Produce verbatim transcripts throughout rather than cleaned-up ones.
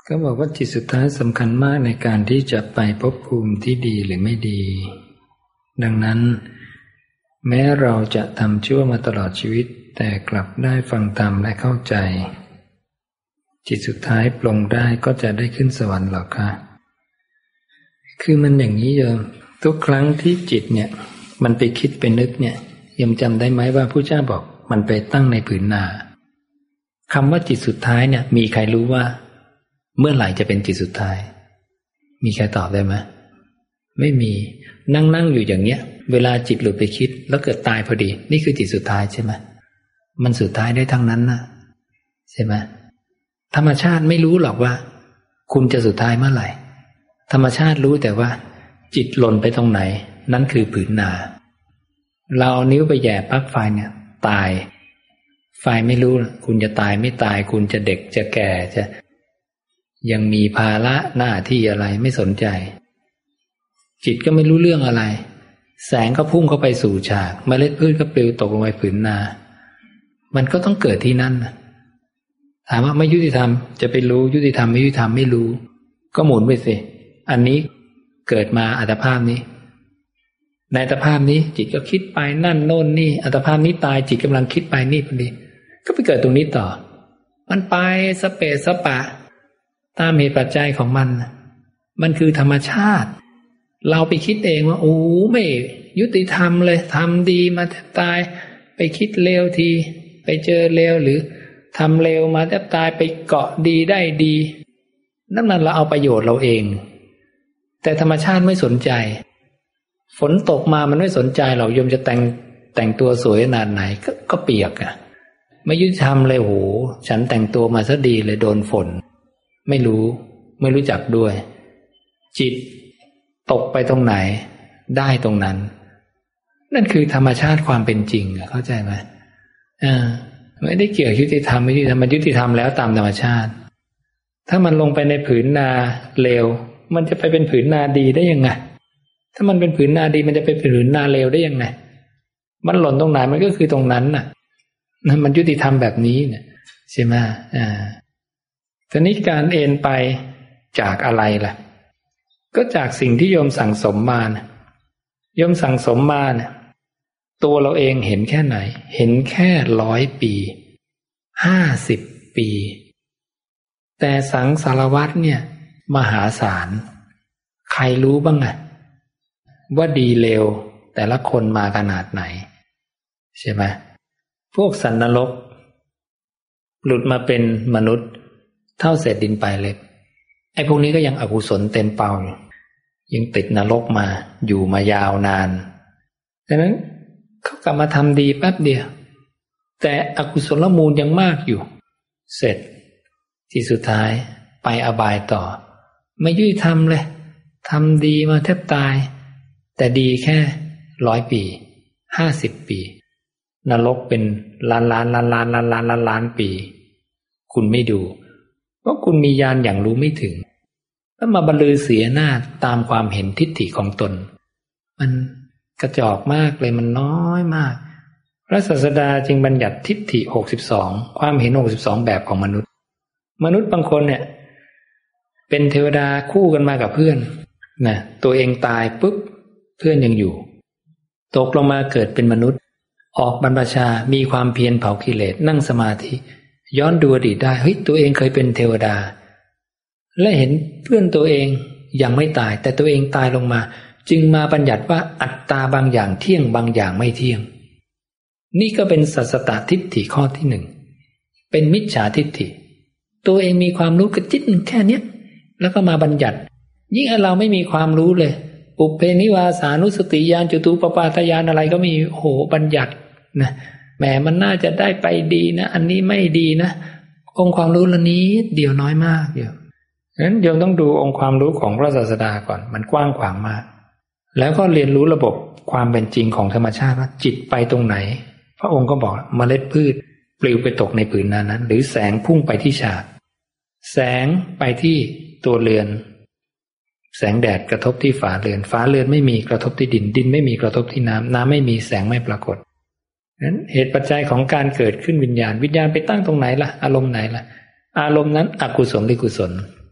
ก็บอกว่าจิตสุดท้ายสำคัญมากในการที่จะไปภพภูมิที่ดีหรือไม่ดีดังนั้นแม้เราจะทำชั่วมาตลอดชีวิตแต่กลับได้ฟังธรรมและเข้าใจจิตสุดท้ายปลงได้ก็จะได้ขึ้นสวรรค์หรอกค่ะคือมันอย่างนี้โยมทุกครั้งที่จิตเนี่ยมันไปคิดไปนึกเนี่ยยังจำได้ไหมว่าพระเจ้าบอกมันไปตั้งในผืนนาคำว่าจิตสุดท้ายเนี่ยมีใครรู้ว่าเมื่อไหร่จะเป็นจิตสุดท้ายมีใครตอบได้ไหมไม่มีนั่งนั่งอยู่อย่างเนี้ยเวลาจิตหลุดไปคิดแล้วเกิดตายพอดีนี่คือจิตสุดท้ายใช่ไหมมันสุดท้ายได้ทั้งนั้นนะใช่ไหมธรรมชาติไม่รู้หรอกว่าคุณจะสุดท้ายเมื่อไหร่ธรรมชาติรู้แต่ว่าจิตหล่นไปตรงไหนนั่นคือผืนนาเราเอานิ้วไปแหย่ปลั๊กไฟเนี่ยตายไฟไม่รู้คุณจะตายไม่ตายคุณจะเด็กจะแก่จะยังมีภาระหน้าที่อะไรไม่สนใจจิตก็ไม่รู้เรื่องอะไรแสงก็พุ่งเข้าไปสู่ฉากเมล็ดพืชก็ปลิวตกลงไปผืนนามันก็ต้องเกิดที่นั่นถามว่าไม่ยุติธรรมจะไปรู้ยุติธรรมไม่ยุติธรรมไม่รู้ก็หมุนไปสิอันนี้เกิดมาอัตภาพนี้ในอัตภาพนี้จิตก็คิดไปนั่นโน่นนี่อัตภาพนี้ตายจิตกำลังคิดไปนี่พอดีก็ไปเกิดตรงนี้ต่อมันไปสเปสสปะตามเหตุปัจจัยของมันมันคือธรรมชาติเราไปคิดเองว่าโอ้ไม่ยุติธรรมเลยทำดีมาแทบตายไปคิดเลวทีไปเจอเลวหรือทำเลวมาแทบตายไปเกาะดีได้ดีนั่นนั่นเราเอาประโยชน์เราเองแต่ธรรมชาติไม่สนใจฝนตกมามันไม่สนใจหรอกโยมจะแต่งแต่งตัวสวยขนาดไหนก็ก็เปียกอ่ะไม่ยุติธรรมเลยโหฉันแต่งตัวมาซะดีเลยโดนฝนไม่รู้ไม่รู้จักด้วยจิตตกไปตรงไหนได้ตรงนั้นนั่นคือธรรมชาติความเป็นจริงเข้าใจไหมอ่าไม่ได้เกี่ยวยุติธรรมไม่ยุติธรรมมันยุติธรรมแล้วตามธรรมชาติถ้ามันลงไปในผืนนาเลวมันจะไปเป็นผืนนาดีได้ยังไงถ้ามันเป็นผืนนาดีมันจะไปเป็นผืนนาเลวได้ยังไงมันหล่นตรงไหนมันก็คือตรงนั้นน่ะนั่นมันยุติธรรมแบบนี้เนี่ยใช่ไหมอ่าทีนี้การเอ็นไปจากอะไรล่ะก็จากสิ่งที่โยมสั่งสมมานะโยมสั่งสมมาเนี่ยตัวเราเองเห็นแค่ไหนเห็นแค่ร้อยปีห้าสิบปีแต่สังสารวัฏเนี่ยมหาศาลใครรู้บ้างอะว่าดีเลวแต่ละคนมาขนาดไหนใช่ไหมพวกสัตว์นรกหลุดมาเป็นมนุษย์เท่าเศษดินปลายเล็บไอ้พวกนี้ก็ยังอกุศลเต็มเป่าอยู่ยังติดนรกมาอยู่มายาวนานดังนั้นเขากลับมาทำดีแป๊บเดียวแต่อกุศลมูลยังมากอยู่เสร็จที่สุดท้ายไปอบายต่อไม่ยุติธรรมเลยทำดีมาแทบตายแต่ดีแค่ร้อยปีห้าสิบปีนรกเป็นล้านล้านล้านล้านล้านล้านล้านล้านปีคุณไม่ดูเพราะคุณมีญาณอย่างรู้ไม่ถึงแล้วมาบรรลือเสียหน้าตามความเห็นทิฏฐิของตนมันกระจอกมากเลยมันน้อยมากพระศาสดาจึงบัญญัติทิฏฐิหกสิบสองความเห็นหกสิบสองแบบของมนุษย์มนุษย์บางคนเนี่ยเป็นเทวดาคู่กันมากับเพื่อนนะตัวเองตายปุ๊บเพื่อนยังอยู่ตกลงมาเกิดเป็นมนุษย์ออกบรรพชามีความเพียรเผากิเลสนั่งสมาธิย้อนดูอดีตได้เฮ้ยตัวเองเคยเป็นเทวดาและเห็นเพื่อนตัวเองยังไม่ตายแต่ตัวเองตายลงมาจึงมาบัญญัติว่าอัตตาบางอย่างเที่ยงบางอย่างไม่เที่ยงนี่ก็เป็นสัสสตทิฏฐิข้อที่หนึ่งเป็นมิจฉาทิฏฐิตัวเองมีความรู้กระจิตแค่เนี้ยแล้วก็มาบัญญัติยิ่งเราไม่มีความรู้เลยปุเพนิวาสานุสติญาณจตุปปาทญาณอะไรก็มีโหบัญญัตินะแหมมันน่าจะได้ไปดีนะอันนี้ไม่ดีนะองค์ความรู้ละนี้เดียวน้อยมากเดียวงั้นโยมต้องดูองค์ความรู้ของพระศาสดาก่อนมันกว้างขวางมากแล้วก็เรียนรู้ระบบความเป็นจริงของธรรมชาติว่าจิตไปตรงไหนพระองค์ก็บอกเมล็ดพืชปลิวไปตกในผืนนานั้นหรือแสงพุ่งไปที่ฉากแสงไปที่ตัวเรือนแสงแดดกระทบที่ฝาเรือนฝาเรือนไม่มีกระทบที่ดินดินไม่มีกระทบที่น้ำน้ำไม่มีแสงไม่ปรากฏนั้นเหตุปัจจัยของการเกิดขึ้นวิญญาณวิญญาณไปตั้งตรงไหนล่ะอารมณ์ไหนล่ะอารมณ์นั้นอกุศลหรือกุศล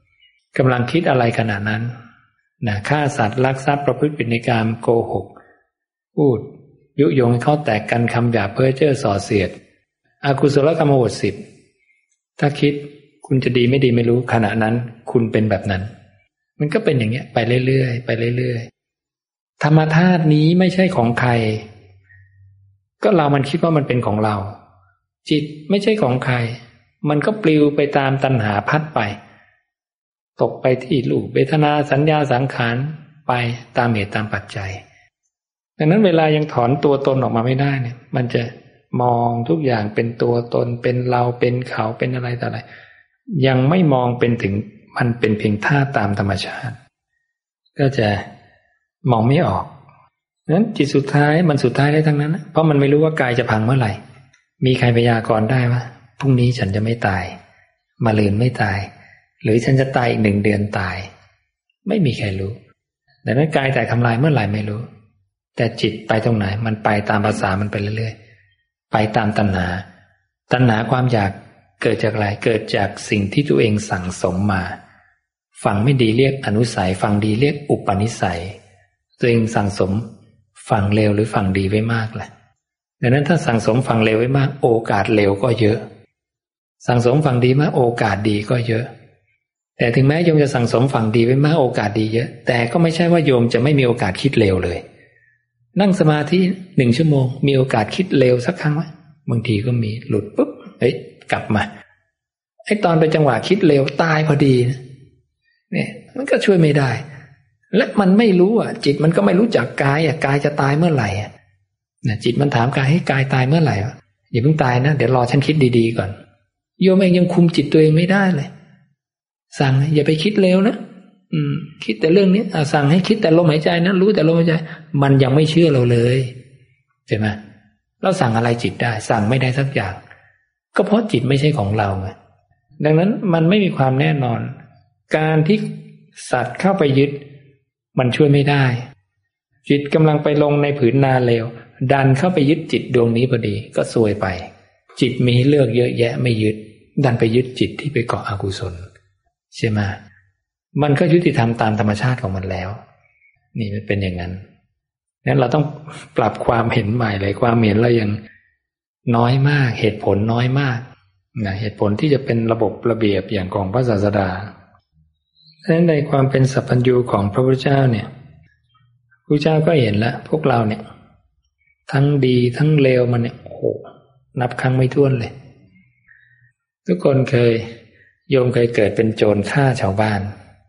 กำลังคิดอะไรขณะนั้นนะฆ่าสัตว์ลักทรัพย์ประพฤติผิดในกามโกหกพูดยุยงให้เขาแตกกันคำหยาบเพ้อเจ้อส่อเสียดอกุศลกรรมบทสิบถ้าคิดคุณจะดีไม่ดีไม่รู้ขณะนั้นคุณเป็นแบบนั้นมันก็เป็นอย่างเงี้ยไปเรื่อยๆไปเรื่อยๆธรรมธาตุนี้ไม่ใช่ของใครก็เรามันคิดว่ามันเป็นของเราจิตไม่ใช่ของใครมันก็ปลิวไปตามตัณหาพัดไปตกไปที่รูปเวทนาสัญญาสังขารไปตามเหตุตามปัจจัยดังนั้นเวลายังถอนตัวตนออกมาไม่ได้เนี่ยมันจะมองทุกอย่างเป็นตัวตนเป็นเราเป็นเขาเป็นอะไรต่ออะไรยังไม่มองเป็นถึงมันเป็นเพียงธาตุตามธรรมชาติก็จะมองไม่ออกนั้นจิตสุดท้ายมันสุดท้ายได้ทั้งนั้นเพราะมันไม่รู้ว่ากายจะพังเมื่อไหร่มีใครพยากรณ์ได้ว่าพรุ่งนี้ฉันจะไม่ตายมะรืนไม่ตายหรือฉันจะตายอีกหนึ่งเดือนตายไม่มีใครรู้ดังนั้นกายแตกทำลายเมื่อไหร่ไม่รู้แต่จิตไปตรงไหนมันไปตามภาษามันไปเรื่อยๆไปตามตัณหาตัณหาความอยากเกิดจากอะไรเกิดจากสิ่งที่ตัวเองสั่งสมมาฝั่งไม่ดีเรียกอนุสัยฝั่งดีเรียกอุปนิสัยตัวเองสั่งสมฝั่งเลวหรือฝั่งดีไว้มากแหละดังนั้นถ้าสั่งสมฝั่งเลวไว้มากโอกาสเลวก็เยอะสั่งสมฝั่งดีมากโอกาสดีก็เยอะแต่ถึงแม้โยมจะสั่งสมฝั่งดีไว้มากโอกาสดีเยอะแต่ก็ไม่ใช่ว่าโยมจะไม่มีโอกาสคิดเลวเลยนั่งสมาธิหนึ่งชั่วโมงมีโอกาสคิดเลวสักครั้งไหมบางทีก็มีหลุดปุ๊บเฮ้ยกลับมาไอ้ตอนเป็นจังหวะคิดเลวตายพอดีนะเนี่ยมันก็ช่วยไม่ได้และมันไม่รู้อ่ะจิตมันก็ไม่รู้จักกายอ่ะกายจะตายเมื่อไหร่อ่ะนะจิตมันถามกายให้กายตายเมื่อไหร่อย่าเพิ่งตายนะเดี๋ยวรอฉันคิดดีๆก่อนโยมเองยังคุมจิตตัวเองไม่ได้เลยสั่งอย่าไปคิดเลวนะอืมคิดแต่เรื่องนี้สั่งให้คิดแต่ลมหายใจนะรู้แต่ลมหายใจมันยังไม่เชื่อเราเลยใช่ไหมเราสั่งอะไรจิตได้สั่งไม่ได้สักอย่างก็เพราะจิตไม่ใช่ของเราไงดังนั้นมันไม่มีความแน่นอนการที่สัตว์เข้าไปยึดมันช่วยไม่ได้จิตกำลังไปลงในผืนนาเลวดันเข้าไปยึดจิตดวงนี้พอดีก็ซวยไปจิตมีให้เลือกเยอะแยะไม่ยึดดันไปยึดจิตที่ไปเกาะอกุศลใช่ไหมมันก็ยุติธรรมตามธรรมชาติของมันแล้วนี่มันเป็นอย่างนั้นนั้นเราต้องปรับความเห็นใหม่เลยความเห็นเรายังน้อยมากเหตุผลน้อยมากนะเหตุผลที่จะเป็นระบบระเบียบอย่างของพระศาสดาดังนั้นในความเป็นสัพพัญญูของพระพุทธเจ้าเนี่ยพระเจ้าก็เห็นแล้วพวกเราเนี่ยทั้งดีทั้งเลวมันเนี่ยโอ้โหนับครั้งไม่ถ้วนเลยทุกคนเคยโยมเคยเกิดเป็นโจรฆ่าชาวบ้าน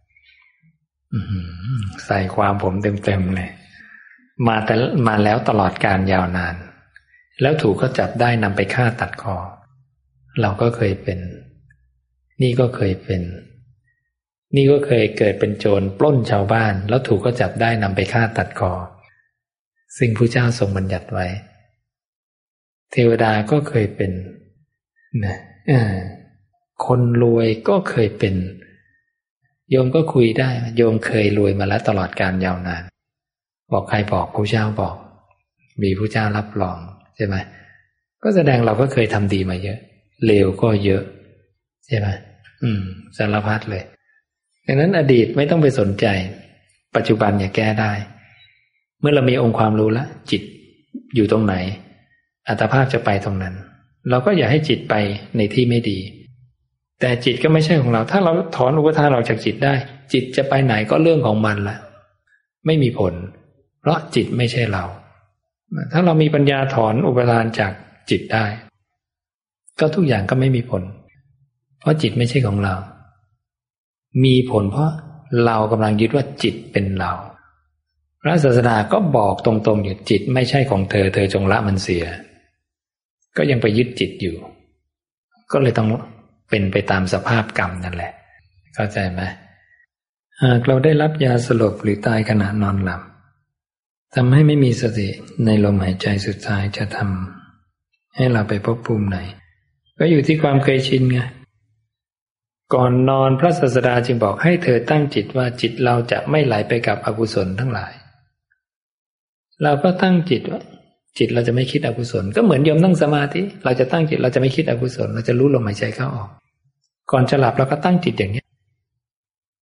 ใส่ความผมเต็มๆเลยมาแต่มาแล้วตลอดการยาวนานแล้วถูกเขาจับได้นำไปฆ่าตัดคอเราก็เคยเป็นนี่ก็เคยเป็นนี่ก็เคยเกิดเป็นโจรปล้นชาวบ้านแล้วถูกเขาจับได้นำไปฆ่าตัดคอซึ่งพระเจ้าทรงบัญญัติไว้เทวดาก็เคยเป็นนะคนรวยก็เคยเป็นโยมก็คุยได้โยมเคยรวยมาแล้วตลอดการยาวนานบอกใครบอกพระเจ้าบอกมีพระเจ้ารับรองใช่ไหมก็แสดงเราก็เคยทำดีมาเยอะเลวก็เยอะใช่ไหมอืมสารพัดเลยดังนั้นอดีตไม่ต้องไปสนใจปัจจุบันอย่าแก้ได้เมื่อเรามีองค์ความรู้แล้วจิตอยู่ตรงไหนอัตภาพจะไปตรงนั้นเราก็อย่าให้จิตไปในที่ไม่ดีแต่จิตก็ไม่ใช่ของเราถ้าเราถอนอุปทานออกจากจิตได้จิตจะไปไหนก็เรื่องของมันละไม่มีผลเพราะจิตไม่ใช่เราถ้าเรามีปัญญาถอนอุปทานจากจิตได้ก็ทุกอย่างก็ไม่มีผลเพราะจิตไม่ใช่ของเรามีผลเพราะเรากำลังยึดว่าจิตเป็นเราพระศาสดาก็บอกตรงๆอยู่จิตไม่ใช่ของเธอเธอจงละมันเสียก็ยังไปยึดจิตอยู่ก็เลยต้องเป็นไปตามสภาพกรรมนั่นแหละเข้าใจไหมหากเราได้รับยาสลบหรือตายขณะนอนหลับทำให้ไม่มีสติในลมหายใจสุดท้ายจะทำให้เราไปภพภูมิไหนก็อยู่ที่ความเคยชินไงก่อนนอนพระศาสดาจึงบอกให้เธอตั้งจิตว่าจิตเราจะไม่ไหลไปกับอกุศลทั้งหลายเราก็ตั้งจิตว่าจิตเราจะไม่คิดอกุศลก็เหมือนโยมนั่งสมาธิเราจะตั้งจิตเราจะไม่คิดอกุศลเราจะรู้ลมหายใจเข้าออกก่อนจะหลับเราก็ตั้งจิตอย่างนี้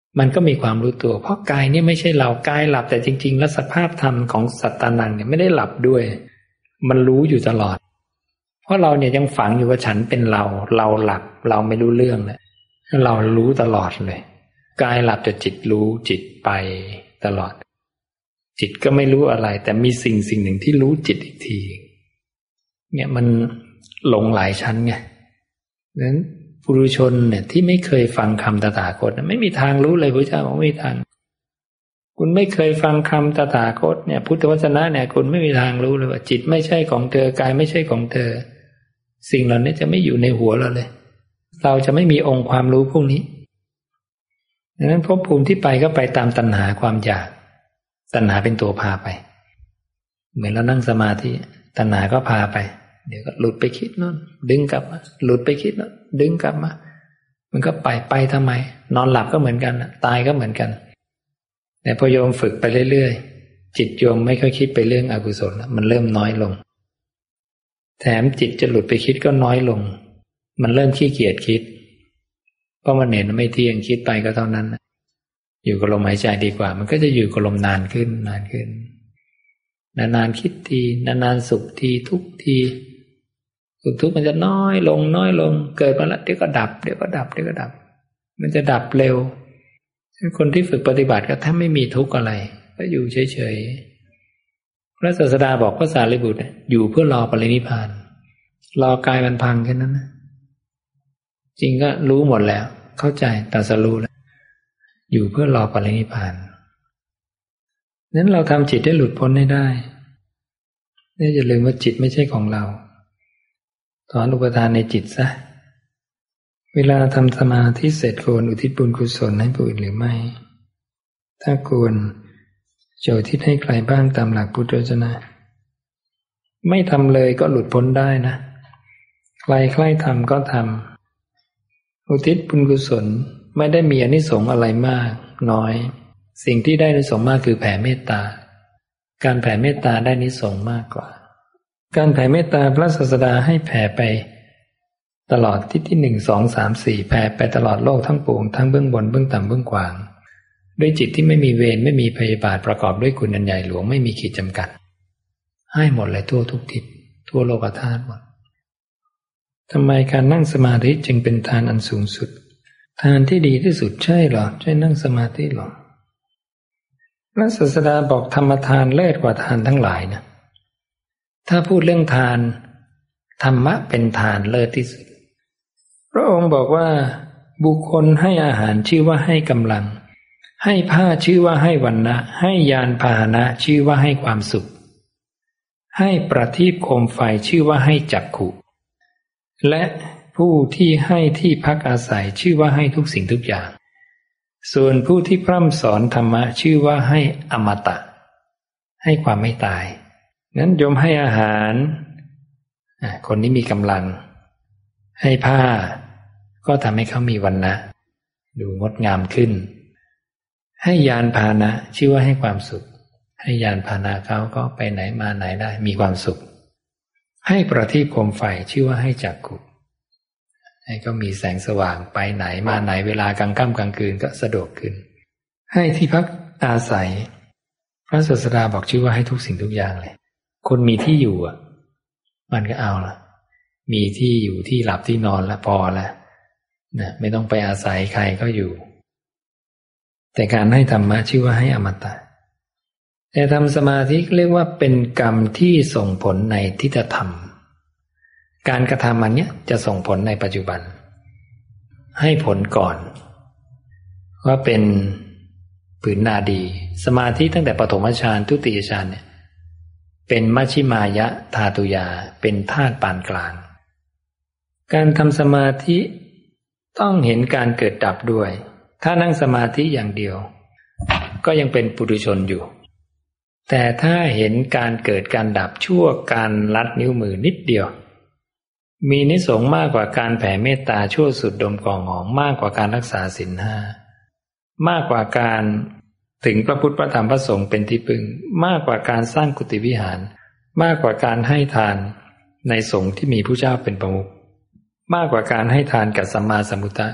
มันก็มีความรู้ตัวเพราะกายนี่ไม่ใช่เรากายหลับแต่จริงๆแล้วสภาพธรรมของสัตตานังเนี่ยไม่ได้หลับด้วยมันรู้อยู่ตลอดเพราะเราเนี่ยยังฝังอยู่ว่าฉันเป็นเราเราหลับเราไม่รู้เรื่องเลยเรารู้ตลอดเลยกายหลับแต่จิตรู้จิตไปตลอดจิตก็ไม่รู้อะไรแต่มีสิ่งสิ่งหนึ่งที่รู้จิตอีกทีเนี่ยมันหลงหลายชั้นไงดังนั้นปุถุชนเนี่ยที่ไม่เคยฟังคำตถาคตไม่มีทางรู้เลยพระเจ้าบอกไม่มีทางคุณไม่เคยฟังคำตถาคตเนี่ยพุทธวจนะเนี่ยคุณไม่มีทางรู้เลยว่าจิตไม่ใช่ของเธอกายไม่ใช่ของเธอสิ่งเหล่านี้จะไม่อยู่ในหัวเราเลยเราจะไม่มีองค์ความรู้พวกนี้ดังนั้นภพภูมิที่ไปก็ไปตามตัณหาความอยากตัณหาเป็นตัวพาไปเหมือนเรานั่งสมาธิตัณหาก็พาไปเดี๋ยวก็หลุดไปคิดนู่นดึงกลับมาหลุดไปคิดนู่นดึงกลับมามันก็ไปไปทำไมนอนหลับก็เหมือนกันตายก็เหมือนกันแต่พอโยมฝึกไปเรื่อยๆจิตโยมไม่ค่อยคิดไปเรื่องอกุศลมันเริ่มน้อยลงแถมจิตจะหลุดไปคิดก็น้อยลงมันเริ่มขี้เกียจคิดเพราะมันเห็นไม่เที่ยงคิดไปก็เท่านั้นอยู่กับลมหายใจดีกว่ามันก็จะอยู่กับลมนานขึ้นนานขึ้นนานๆคิดทีนานๆสุขทีทุกทีสุขทุกข์มันจะน้อยลงน้อยลงเกิดมาแล้วเดี๋ยวก็ดับเดี๋ยวก็ดับเดี๋ยวก็ดับมันจะดับเร็วคนที่ฝึกปฏิบัติก็แทบไม่มีทุกข์อะไรก็อยู่เฉยๆพระศาสดาบอกพระสารีบุตรอยู่เพื่อรอปรินิพพานรอกายมันพังแค่นั้นนะจริงก็รู้หมดแล้วเข้าใจตรัสรู้แล้วอยู่เพื่อรอปรินิพพานนั้นเราทำจิตให้หลุดพ้นให้ได้นี่อย่าลืมว่าจิตไม่ใช่ของเราถอนอุปทานในจิตซะเวลาทำสมาธิเสร็จควรอุทิศบุญกุศลให้ผู้อื่นหรือไม่ถ้าควรจะอุทิศให้ใครบ้างตามหลักพุทธวจนะไม่ทำเลยก็หลุดพ้นได้นะใครใครทำก็ทำอุทิศบุญกุศลไม่ได้มีอานิสงส์อะไรมากน้อยสิ่งที่ได้อานิสงส์มากคือแผ่เมตตาการแผ่เมตตาได้อานิสงส์มากกว่าการแผ่เมตตาพระศาสดาให้แผ่ไปตลอดทิศที่หนึ่งสองสามสี่แผ่ไปตลอดโลกทั้งปวงทั้งเบื้องบนเบื้องต่ำเบื้องกว้างด้วยจิตที่ไม่มีเวรไม่มีพยาบาทประกอบด้วยคุณอันใหญ่หลวงไม่มีขีดจำกัดให้หมดเลยทั่วทุกทิศทั่วโลกธาตุหมดทำไมการนั่งสมาธิจึงเป็นทานอันสูงสุดทานที่ดีที่สุดใช่หรอใช่นั่งสมาธิหรอพระศาสดาบอกธรรมทานเลิศกว่าทานทั้งหลายนะถ้าพูดเรื่องทานธรรมะเป็นทานเลิศที่สุดพระองค์บอกว่าบุคคลให้อาหารชื่อว่าให้กำลังให้ผ้าชื่อว่าให้วรรณะให้ยานพาหนะชื่อว่าให้ความสุขให้ประทีปโคมไฟชื่อว่าให้จักขุและผู้ที่ให้ที่พักอาศัยชื่อว่าให้ทุกสิ่งทุกอย่างส่วนผู้ที่พร่ำสอนธรรมะชื่อว่าให้อมตะให้ความไม่ตายนั้นโยมให้อาหารคนนี้มีกำลังให้ผ้าก็ทำให้เขามีวรรณะดูงดงามขึ้นให้ยานพาหนะชื่อว่าให้ความสุขให้ยานพาหนะเขาก็ไปไหนมาไหนได้มีความสุขให้ประทีปโคมไฟชื่อว่าให้จักขุให้ก็มีแสงสว่างไปไหนมาไหนเวลากลางค่ำกลางคืนก็สะดวกขึ้นให้ที่พักอาศัยพระศาสดาบอกชื่อว่าให้ทุกสิ่งทุกอย่างเลยคนมีที่อยู่อ่ะมันก็เอาละมีที่อยู่ที่หลับที่นอนละพอละนะไม่ต้องไปอาศัยใครก็อยู่แต่การให้ธรรมะชื่อว่าให้อมตะแต่ทำสมาธิเรียกว่าเป็นกรรมที่ส่งผลในทิฏฐธรรมการกระทำมันเนี้ยจะส่งผลในปัจจุบันให้ผลก่อนว่าเป็นผืนนาดีสมาธิตั้งแต่ปฐมฌานทุติยฌานเนี่ยเป็นมัชฌิมายะธาตุยาเป็นธาตุปานกลางการทำสมาธิต้องเห็นการเกิดดับด้วยถ้านั่งสมาธิอย่างเดียวก็ยังเป็นปุถุชนอยู่แต่ถ้าเห็นการเกิดการดับชั่วการลัดนิ้วมือนิดเดียวมีนิสงส์มากกว่าการแผ่เมตตาชั่วสุดดมกองหอมมากกว่าการรักษาศีลห้ามากกว่าการถึงพระพุทธพระธรรมพระสงฆ์เป็นที่พึ่งมากกว่าการสร้างกุฏิวิหารมากกว่าการให้ทานในสงฆ์ที่มีผู้เจ้าเป็นประมุขมากกว่าการให้ทานกับสัมมาสัมพุทธะ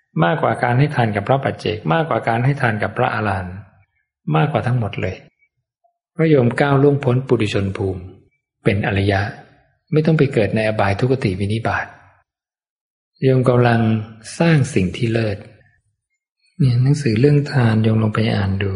มากกว่าการให้ทานกับพระปัจเจกมากกว่าการให้ทานกับพระอรหันต์มากกว่าทั้งหมดเลยพระโยมก้าวล่วงพ้นปุถุชนภูมิเป็นอริยะไม่ต้องไปเกิดในอบายทุกติวินิบาตโยมกำลังสร้างสิ่งที่เลิศเนี่ยหนังสือเรื่องทานโยมลองไปอ่านดู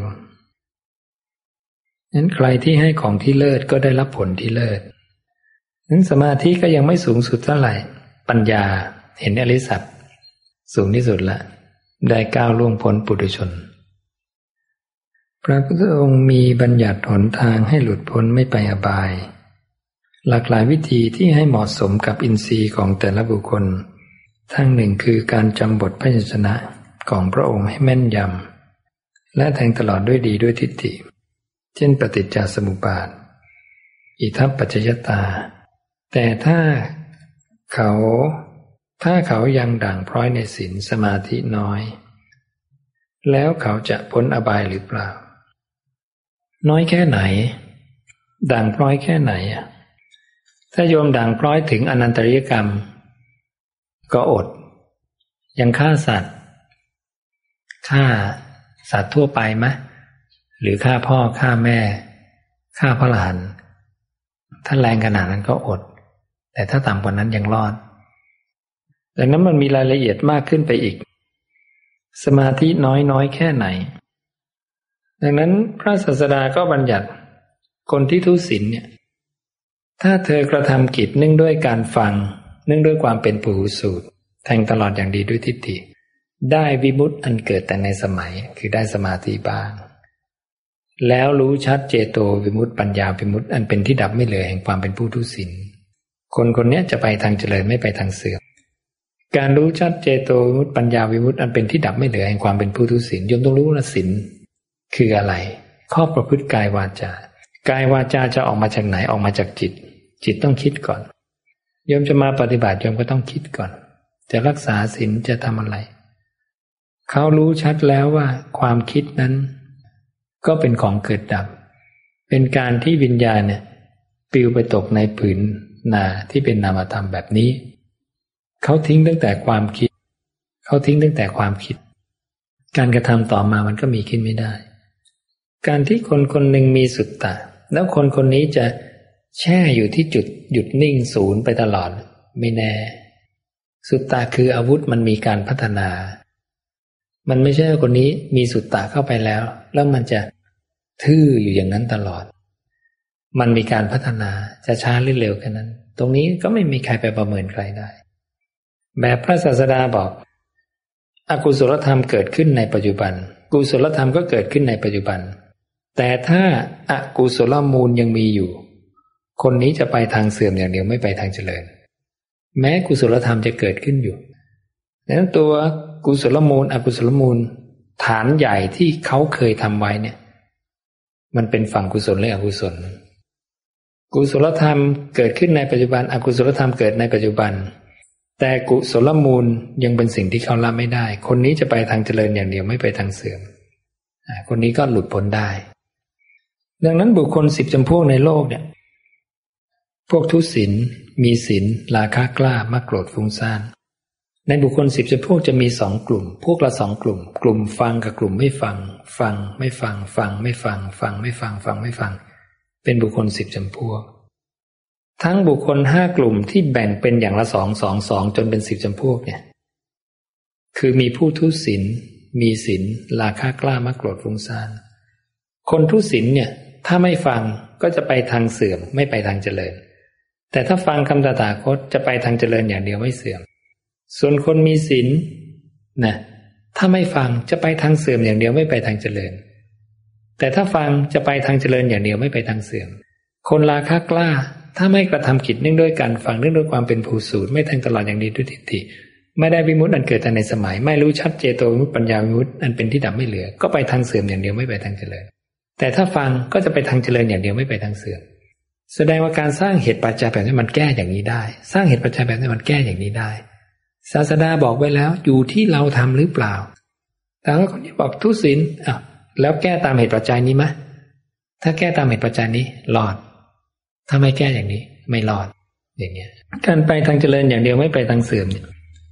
นั้นใครที่ให้ของที่เลิศก็ได้รับผลที่เลิศนั้นสมาธิก็ยังไม่สูงสุดเท่าไหร่ปัญญาเห็นอริยสัจสูงที่สุดละได้ก้าวล่วงพ้นปุถุชนพระพุทธองค์มีบัญญัติหนทางให้หลุดพ้นไม่ไปอบายหลากหลายวิธีที่ให้เหมาะสมกับอินทรีย์ของแต่ละบุคคลทั้งหนึ่งคือการจำบทพยัญชนะของพระองค์ให้แม่นยำและแทงตลอดด้วยดีด้วยทิฏฐิเช่นปฏิจจสมุปบาทอิทัปปัจจยตาแต่ถ้าเขาถ้าเขายังด่างพร้อยในศีลสมาธิน้อยแล้วเขาจะพ้นอบายหรือเปล่าน้อยแค่ไหนด่างพร้อยแค่ไหนถ้าโยมด่างพร้อยถึงอนันตริยกรรมก็อดยังฆ่าสัตว์ฆ่าสัตว์ทั่วไปไหมหรือฆ่าพ่อฆ่าแม่ฆ่าพระหลานถ้าแรงขนาดนั้นก็อดแต่ถ้าต่ำกว่านั้นยังรอดดังนั้นมันมีรายละเอียดมากขึ้นไปอีกสมาธิน้อยน้อยแค่ไหนดังนั้นพระศาสดาก็บัญญัติคนที่ทุศีลเนี่ยถ้าเธอกระทำกิจเนื่องด้วยการฟังเนื่องด้วยความเป็นปุถุสูตรแทงตลอดอย่างดีด้วยทิฏฐิได้วิมุตติอันเกิดแต่ในสมัยคือได้สมาธิบ้างแล้วรู้ชัดเจโตวิมุตติปัญญาวิมุตติอันเป็นที่ดับไม่เหลือแห่งความเป็นผู้ทุศีลคนคนนี้จะไปทางเจริญไม่ไปทางเสื่อมการรู้ชัดเจโตวิมุตติปัญญาวิมุตติอันเป็นที่ดับไม่เหลือแห่งความเป็นผู้ทุศีลโยมต้องรู้ว่าศีลคืออะไรข้อประพฤติกายวาจากายวาจาจะออกมาจากไหนออกมาจากจิตจิตต้องคิดก่อนโยมจะมาปฏิบัติโยมก็ต้องคิดก่อนจะรักษาศีลจะทำอะไรเขารู้ชัดแล้วว่าความคิดนั้นก็เป็นของเกิดดับเป็นการที่วิญญาณเนี่ยปลิวไปตกในผืนนาที่เป็นนามธรรมแบบนี้เขาทิ้งตั้งแต่ความคิดเขาทิ้งตั้งแต่ความคิดการกระทำต่อมามันก็มีขึ้นไม่ได้การที่คนคนหนึ่งมีสุตตะแล้วคนคนนี้จะแช่อยู่ที่จุดหยุดนิ่งศูนย์ไปตลอดไม่แน่สุตตะคืออาวุธมันมีการพัฒนามันไม่ใช่คนนี้มีสุตตะเข้าไปแล้วแล้วมันจะทื่ออยู่อย่างนั้นตลอดมันมีการพัฒนาจะช้าหรือเร็วแค่นั้นตรงนี้ก็ไม่มีใครไปประเมินใครได้แบบพระศาสดาบอกอกุศลธรรมเกิดขึ้นในปัจจุบันกุศลธรรมก็เกิดขึ้นในปัจจุบันแต่ถ้าอกุศลมูลยังมีอยู่คนนี้จะไปทางเสื่อมอย่างเดียวไม่ไปทางเจริญแม้กุศลธรรมจะเกิดขึ้นอยู่ดังนั้นตัวกุศลมูลอกุศลมูลฐานใหญ่ที่เขาเคยทำไว้เนี่ยมันเป็นฝั่งกุศลและอกุศลกุศลธรรมเกิดขึ้นในปัจจุบันอกุศลธรรมเกิดในปัจจุบันแต่กุศลมูลยังเป็นสิ่งที่เขาละไม่ได้คนนี้จะไปทางเจริญอย่างเดียวไม่ไปทางเสื่อมคนนี้ก็หลุดพ้นได้ดังนั้นบุคคลสิบจำพวกในโลกเนี่ยพวกทุศีลมีศีลราคะกล้ามักโกรธฟุ้งซ่านในบุคคลสิบจำพวกจะมีสองกลุ่มพวกละสองกลุ่มกลุ่มฟังกับกลุ่มไม่ฟังฟังไม่ฟังฟังไม่ฟังฟังไม่ฟังฟังไม่ฟังเป็นบุคคลสิบจำพวกทั้งบุคคลห้ากลุ่มที่แบ่งเป็นอย่างละสองสองสองจนเป็นสิบจำพวกเนี่ยคือมีผู้ทุศีลมีศีลราคะกล้ามักโกรธฟุ้งซ่านคนทุศีลเนี่ยถ้าไม่ฟังก็จะไปทางเสื่อมไม่ไปทางเจริญแต่ถ้าฟังคำตถาคตจะไปทางเจริญอย่างเดียวไม่เสื่อมส่วนคนมีศีลนะถ้าไม่ฟังจะไปทางเสื่อมอย่างเดียวไม่ไปทางเจริญแต่ถ้าฟังจะไปทางเจริญอย่างเดียวไม่ไปทางเสื่อมคนราคะกล้าถ้าไม่กระทำกิจเนื่องด้วยการฟังเนื่องด้วยความเป็นผู้สูตรไม่แทงตลอดอย่างดีด้วยทิฏฐิไม่ได้วิมุตติอันเกิดแต่ในสมัยไม่รู้ชัดเจโตวิมุตติปัญญาวิมุตติอันเป็นที่ดับไม่เหลือก็ไปทางเสื่อมอย่างเดียวไม่ไปทางเจริญแต่ถ้าฟังก็จะไปทางเจริญอย่างเดียวไม่ไปทางเสื่อมแสดงว่าการสร้างเหตุปัจจัยแบบนี้มันแก้อย่างนี้ได้สร้างเหตุปัจจัยแบบนี้มันแก้อย่างนี้ได้ศาสดาบอกไว้แล้วอยู่ที่เราทำหรือเปล่าแต่ว่าคนที่บอกทุศีลอ้าวแล้วแก้ตามเหตุปัจจัยนี้ไหมถ้าแก้ตามเหตุปัจจัยนี้รอดถ้าไม่แก้อย่างนี้ไม่รอดอย่างเงี้ยการไปทางเจริญอย่างเดียวไม่ไปทางเสื่อมเนี่ย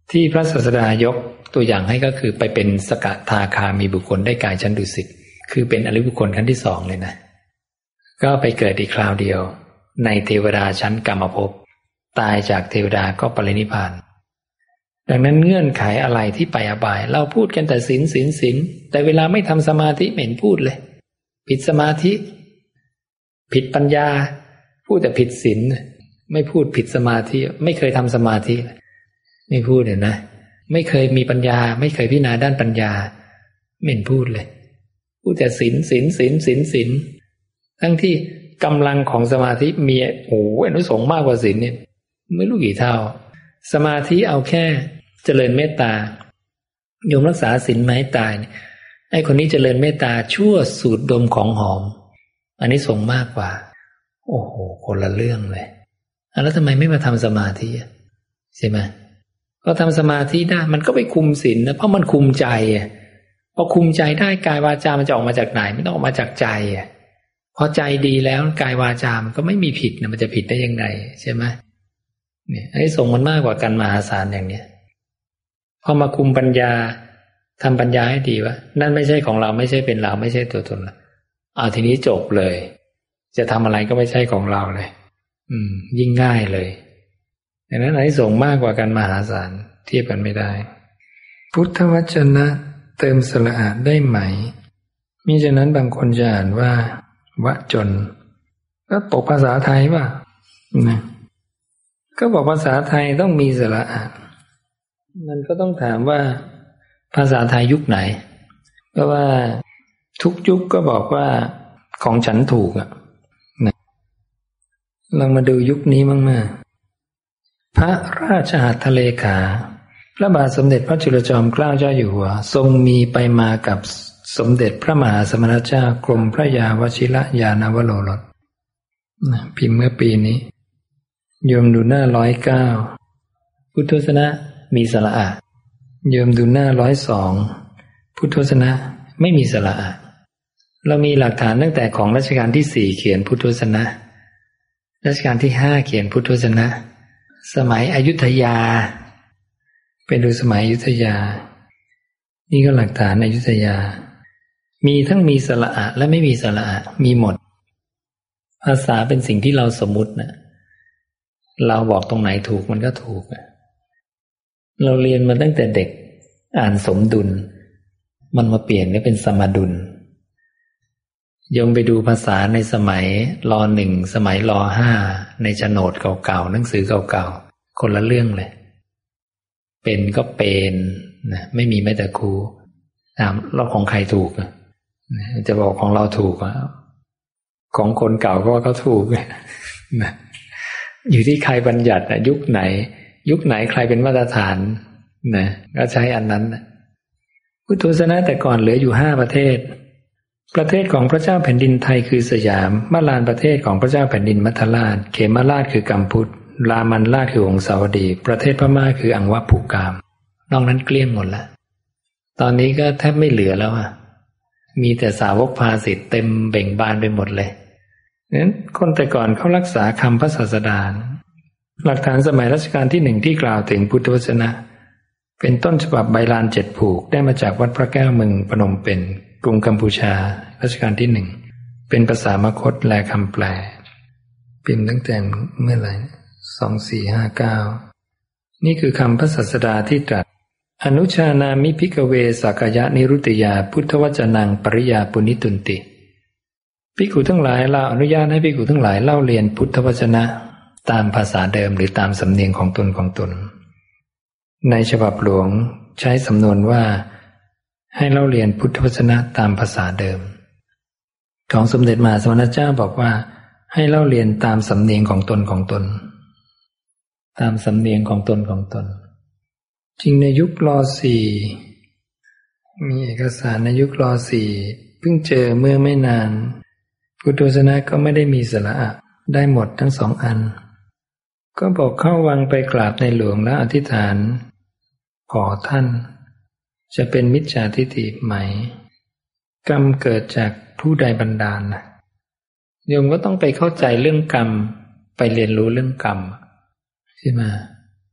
ที่พระศาสดายกตัวอย่างให้ก็คือไปเป็นสกทาคามีบุคคลได้กายชั้นดุสิตคือเป็นอริยบุคคลขั้นที่สองเลยนะก็ไปเกิดอีกคราวเดียวในเทวดาชั้นกรรมภพตายจากเทวดาก็ปรินิพพานดังนั้นเงื่อนไขอะไรที่ไปอบายเราพูดกันแต่ศีลศีลศีลแต่เวลาไม่ทำสมาธิไม่เห็นพูดเลยผิดสมาธิผิดปัญญาพูดแต่ผิดศีลไม่พูดผิดสมาธิไม่เคยทำสมาธิไม่พูดเห็นนะไม่เคยมีปัญญาไม่เคยพิจารณาด้านปัญญาไม่เห็นพูดเลยพูดแต่ศีลศีลศีลศีลศีลทั้งที่กำลังของสมาธิมีโอ้โหอนุสงส์มากกว่าศีลเนี่ยไม่รู้กี่เท่าสมาธิเอาแค่เจริญเมตตาโยมรักษาศีลไม่ให้ตายไอ้คนนี้เจริญเมตตาชั่วสูดดมของหอมอันนี้ส่งมากกว่าโอ้โหคนละเรื่องเลยแล้วทำไมไม่มาทำสมาธิใช่ไหมก็ทำสมาธิได้มันก็ไปคุมศีลนะเพราะมันคุมใจพอคุมใจได้กายวาจามันจะออกมาจากไหนไม่ต้องออกมาจากใจพอใจดีแล้วกายวาจามันก็ไม่มีผิดนะมันจะผิดได้ยังไงใช่ไหมเนี่ยไอ้ส่งมันมากกว่ากันมหาศาลอย่างเนี้ยพอมาคุมปัญญาทำปัญญาให้ดีว่านั่นไม่ใช่ของเราไม่ใช่เป็นเราไม่ใช่ตัวตนเราเอาทีนี้จบเลยจะทำอะไรก็ไม่ใช่ของเราเลยอืมยิ่งง่ายเลยดังนั้นไอ้ส่งมากกว่ากันมหาศาลเทียบกันไม่ได้พุทธวจนะเติมสระอาได้ไหมมิฉะนั้นบางคนจะอ่านว่าวะจนก็ตกภาษาไทยป่ะนะก็บอกภาษาไทยต้องมีสระอามันก็ต้องถามว่าภาษาไทยยุคไหนเพราะว่าทุกยุคก็บอกว่าของฉันถูกอ่ะนะลองมาดูยุคนี้มั่งมาพระราชหัตถเลขาพระบาทสมเด็จพระจุลจอมเกล้าเจ้าอยู่หัวทรงมีไปมากับสมเด็จพระมหาสมณเจ้ากรมพระยาวชิรยานวโรรสนะพิมพ์เมื่อปีนี้โยมดูหน้าร้อยเก้าพุทธวจนะมีสระอาโยมดูหน้าร้อยสองพุทธวจนะไม่มีสระอาเรามีหลักฐานตั้งแต่ของรัชกาลที่สี่เขียนพุทธวจนะรัชกาลที่ห้าเขียนพุทธวจนะสมัยอยุธยาเป็นดูสมัยอยุธยานี่ก็หลักฐานอยุธยามีทั้งมีสระอะและไม่มีสระอะมีหมดภาษาเป็นสิ่งที่เราสมมุตินะเราบอกตรงไหนถูกมันก็ถูกเราเรียนมาตั้งแต่เด็กอ่านสมดุลมันมาเปลี่ยนก็เป็นสมดุลยงไปดูภาษาในสมัยรหนึ่งสมัยรห้าในโฉนดเก่าๆหนังสือเก่าๆคนละเรื่องเลยเป็นก็เป็นนะไม่มีแม้แต่ครูถามเราของใครถูกนะจะบอกของเราถูกอ่ะของคนเก่าก็ว่าเขาถูกนะอยู่ที่ใครบัญญัตินะยุคไหนยุคไหนใครเป็นมาตรฐานนะก็ใช้อันนั้นนะพุทธวจนะแต่ก่อนเหลืออยู่ห้าประเทศประเทศของพระเจ้าแผ่นดินไทยคือสยามมาลานประเทศของพระเจ้าแผ่นดินมัทราชเขมราชคือกัมพูชรามันราชคือองสาวดีประเทศพม่าคืออังวะภูกามนอกนั้นเกลี้ยงหมดแล้วตอนนี้ก็แทบไม่เหลือแล้วอ่ะมีแต่สาวกภาสิทธิ์เต็มเบ่งบานไปหมดเลยนั้นคนแต่ก่อนเขารักษาคำพระศาสดาหลักฐานสมัยรัชกาลที่หนึ่งที่กล่าวถึงพุทธวจนะเป็นต้นฉบับใบลานเจ็ดผูกได้มาจากวัดพระแก้วเมืองพนมเปญกรุงกัมพูชารัชกาลที่หนึ่งเป็นภาษามคธแลคำแปลพิมพ์ตั้งแต่เมื่อไหร่สองสี่ห้าเก้านี่คือคำพระศาสดาที่ตรัสอนุชานามิภิกขเวสักยะนิรุตติยาพุทธวจนังปริยาปุณิตุนติภิกขุทั้งหลายเราอนุญาตให้ภิกขุทั้งหลายเล่าเรียนพุทธวจนะตามภาษาเดิมหรือตามสำเนียงของตนของตนในฉบับหลวงใช้สำนวนว่าให้เล่าเรียนพุทธวจนะตามภาษาเดิมของสมเด็จมหาสมณเจ้าบอกว่าให้เล่าเรียนตามสำเนียงของตนของตนตามสำเนียงของตนของตนจริงในยุครอสี่มีเอกสารในยุครอสี่เพิ่งเจอเมื่อไม่นานพุทธวจนะก็ไม่ได้มีสระอะได้หมดทั้งสองอันก็บอกเข้าวังไปกราบในหลวงและอธิษฐานขอท่านจะเป็นมิจฉาทิฏฐิไหมกรรมเกิดจากผู้ใดบันดาลนะโยมก็ต้องไปเข้าใจเรื่องกรรมไปเรียนรู้เรื่องกรรมใช่ไหม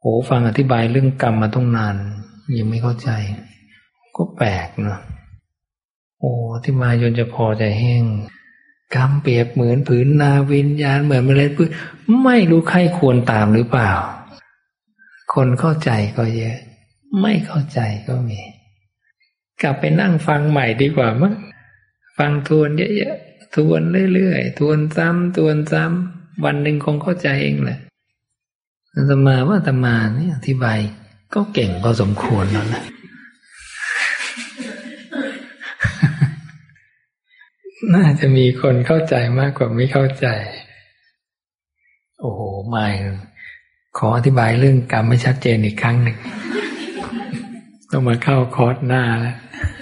โอ้ฟังอธิบายเรื่องกรรมมาต้องนานยังไม่เข้าใจก็แปลกเนาะโอ้อธิบายจนจะคอใจแห้งกรรมเปรียบเหมือนผืนนาวิญญาณเหมือนเมล็ดพืชไม่รู้ใครควรตามหรือเปล่าคนเข้าใจก็เยอะไม่เข้าใจก็มีกลับไปนั่งฟังใหม่ดีกว่ามั้งฟังทวนเยอะๆทวนเรื่อยๆทวนซ้ำทวนซ้ำวันหนึ่งคงเข้าใจเองแหละอาตมาว่าอาตมาเนี่ยอธิบายก็เก่งพอสมควรแล้วนะน่าจะมีคนเข้าใจมากกว่าไม่เข้าใจโอ้โหไม่ขออธิบายเรื่องกรรมไม่ชัดเจนอีกครั้งหนึ่งต้องมาเข้าคอร์สหน้าแล้ว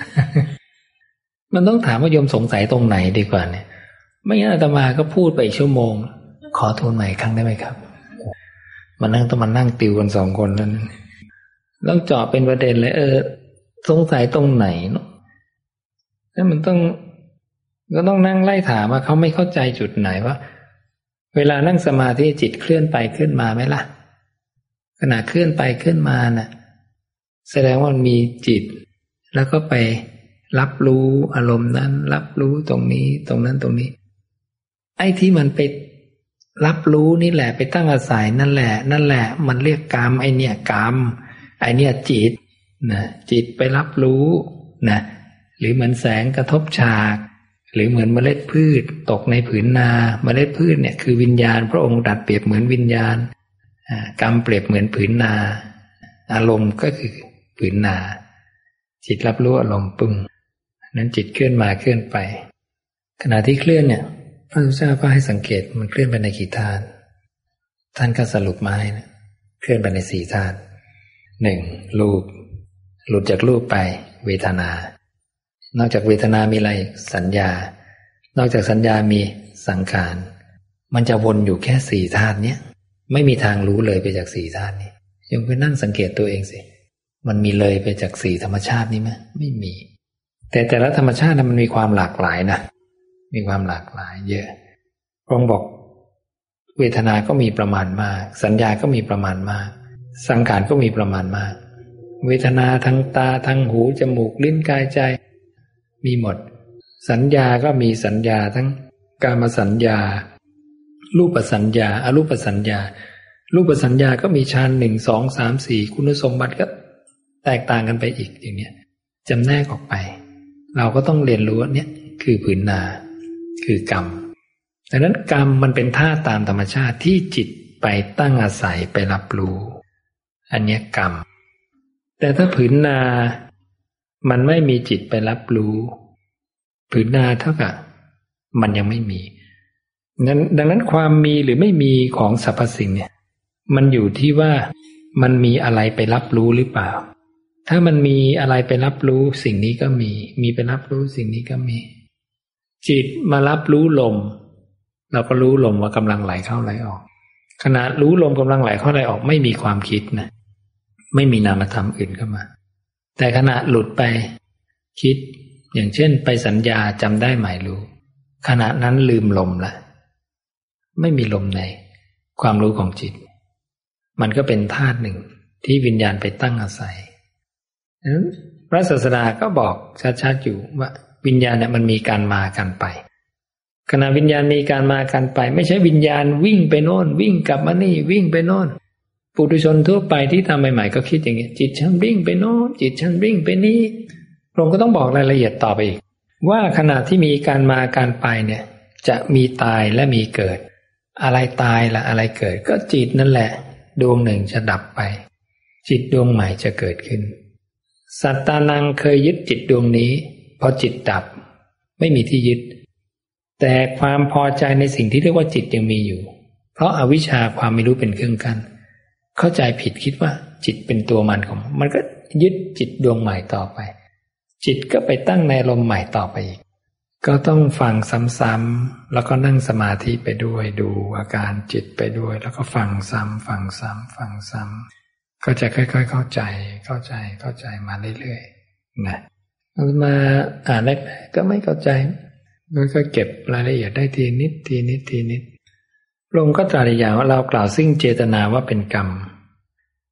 มันต้องถามว่าโยมสงสัยตรงไหนดีกว่าเนี่ยไม่งั้นอาตมาก็พูดไปอีกชั่วโมงขอทวนใหม่อีกครั้งได้ไหมครับมานั่งต้องมานั่งติวกันสองคนนั้นต้องเจาะเป็นประเด็นเลยเออสงสัยตรงไหนเนาะแล้วมันต้องก็ต้องนั่งไล่ถามว่าเขาไม่เข้าใจจุดไหนว่าเวลานั่งสมาธิจิตเคลื่อนไปเคลื่อนมาไหมล่ะขณะเคลื่อนไปเคลื่อนมาน่ะแสดงว่ามันมีจิตแล้วก็ไปรับรู้อารมณ์นั้นรับรู้ตรงนี้ตรงนั้นตรงนี้ไอ้ที่มันไปรับรู้นี่แหละไปตั้งอาศัยนั่นแหละนั่นแหละมันเรียกกรรมไอ้เนี่ยกรรมไอ้เนี่ยจิตนะจิตไปรับรู้นะหรือเหมือนแสงกระทบฉากหรือเหมือนเมล็ดพืชตกในผืนนาเมล็ดพืชเนี่ยคือวิญญาณพระองค์ดัดเปรียบเหมือนวิญญาณกรรมเปรียบเหมือนผืนนาอารมณ์ก็คือผืนนาจิตรับรู้อารมณ์ปึ้งนั้นจิตเคลื่อนมาเคลื่อนไปขณะที่เคลื่อนเนี่ยพระพุทธเจ้าก็ให้สังเกตมันเคลื่อนไปในกี่ธาตุท่านก็สรุปมาให้นะเคลื่อนไปในสี่ธาตุหนึ่งรูปหลุดจากรูปไปเวทนานอกจากเวทนามีอะไรสัญญานอกจากสัญญามีสังขารมันจะวนอยู่แค่สี่ธาตุเนี้ยไม่มีทางรู้เลยไปจากสี่ธาตุนี้ยังไปนั่งสังเกตตัวเองสิมันมีเลยไปจากสี่ธรรมชาตินี้ไหมไม่มีแต่แต่ละธรรมชาติมันมีความหลากหลายนะมีความหลากหลายเยอะพระองค์บอกเวทนาก็มีประมาณมากสัญญาก็มีประมาณมากสังขารก็มีประมาณมากเวทนาทั้งตาทั้งหูจมูกลิ้นกายใจมีหมดสัญญาก็มีสัญญาทั้งกามสัญญารูปสัญญาอรูปสัญญารูปสัญญาก็มีฌานหนึ่งสองสามสี่คุณสมบัติก็แตกต่างกันไปอีกอย่างเนี้ยจำแนกออกไปเราก็ต้องเรียนรู้ว่าเนี่ยคือผืนนาคือกรรมดังนั้นกรรมมันเป็นท่าตามธรรมชาติที่จิตไปตั้งอาศัยไปรับรู้อันนี้กรรมแต่ถ้าผืนนามันไม่มีจิตไปรับรู้ผืนนาเท่ากับมันยังไม่มีนั้นดังนั้นความมีหรือไม่มีของสรรพสิ่งเนี่ยมันอยู่ที่ว่ามันมีอะไรไปรับรู้หรือเปล่าถ้ามันมีอะไรไปรับรู้สิ่งนี้ก็มีมีไปรับรู้สิ่งนี้ก็มีจิตมารับรู้ลมเราก็รู้ลมว่ากำลังไหลเข้าไหลออกขณะรู้ลมกำลังไหลเข้าไหลออกไม่มีความคิดนะไม่มีนามธรรมอื่นเข้ามาแต่ขณะหลุดไปคิดอย่างเช่นไปสัญญาจำได้หมายรู้ขณะนั้นลืมลมละไม่มีลมในความรู้ของจิตมันก็เป็นธาตุหนึ่งที่วิญญาณไปตั้งอาศัยนั้นพระศาสดาก็บอกชัดๆอยู่ว่าวิญญาณเนี่ยมันมีการมากันไปขณะวิญญาณมีการมากันไปไม่ใช่วิญญาณวิ่งไปโน่นวิ่งกลับมานี่วิ่งไปโน่นปุถุชนทั่วไปที่ทำใหม่ๆก็คิดอย่างนี้จิตฉันวิ่งไปโน่นจิตฉันวิ่งไปนี่พระองค์ก็ต้องบอกรายละเอียดต่อไปอีกว่าขณะที่มีการมาการไปเนี่ยจะมีตายและมีเกิดอะไรตายละอะไรเกิดก็จิตนั่นแหละดวงหนึ่งจะดับไปจิตดวงใหม่จะเกิดขึ้นสัตตานังเคยยึดจิตดวงนี้พอจิตดับไม่มีที่ยึดแต่ความพอใจในสิ่งที่เรียกว่าจิตยังมีอยู่เพราะอวิชชาความไม่รู้เป็นเครื่องกั้นเข้าใจผิดคิดว่าจิตเป็นตัวมันของมันก็ยึดจิตดวงใหม่ต่อไปจิตก็ไปตั้งในลมใหม่ต่อไปอีกก็ต้องฟังซ้ำๆแล้วก็นั่งสมาธิไปด้วยดูอาการจิตไปด้วยแล้วก็ฟังซ้ำฟังซ้ำฟังซ้ำก็จะค่อยๆเข้าใจเข้าใจเข้าใจมาเรื่อยๆนะมาอ่านแรกๆก็ไม่เข้าใจก็เก็บรายละเอียดได้ทีนิดทีนิดทีนิดพระองค์ก็ตรัสอย่างว่าเรากล่าวซึ่งเจตนาว่าเป็นกรรม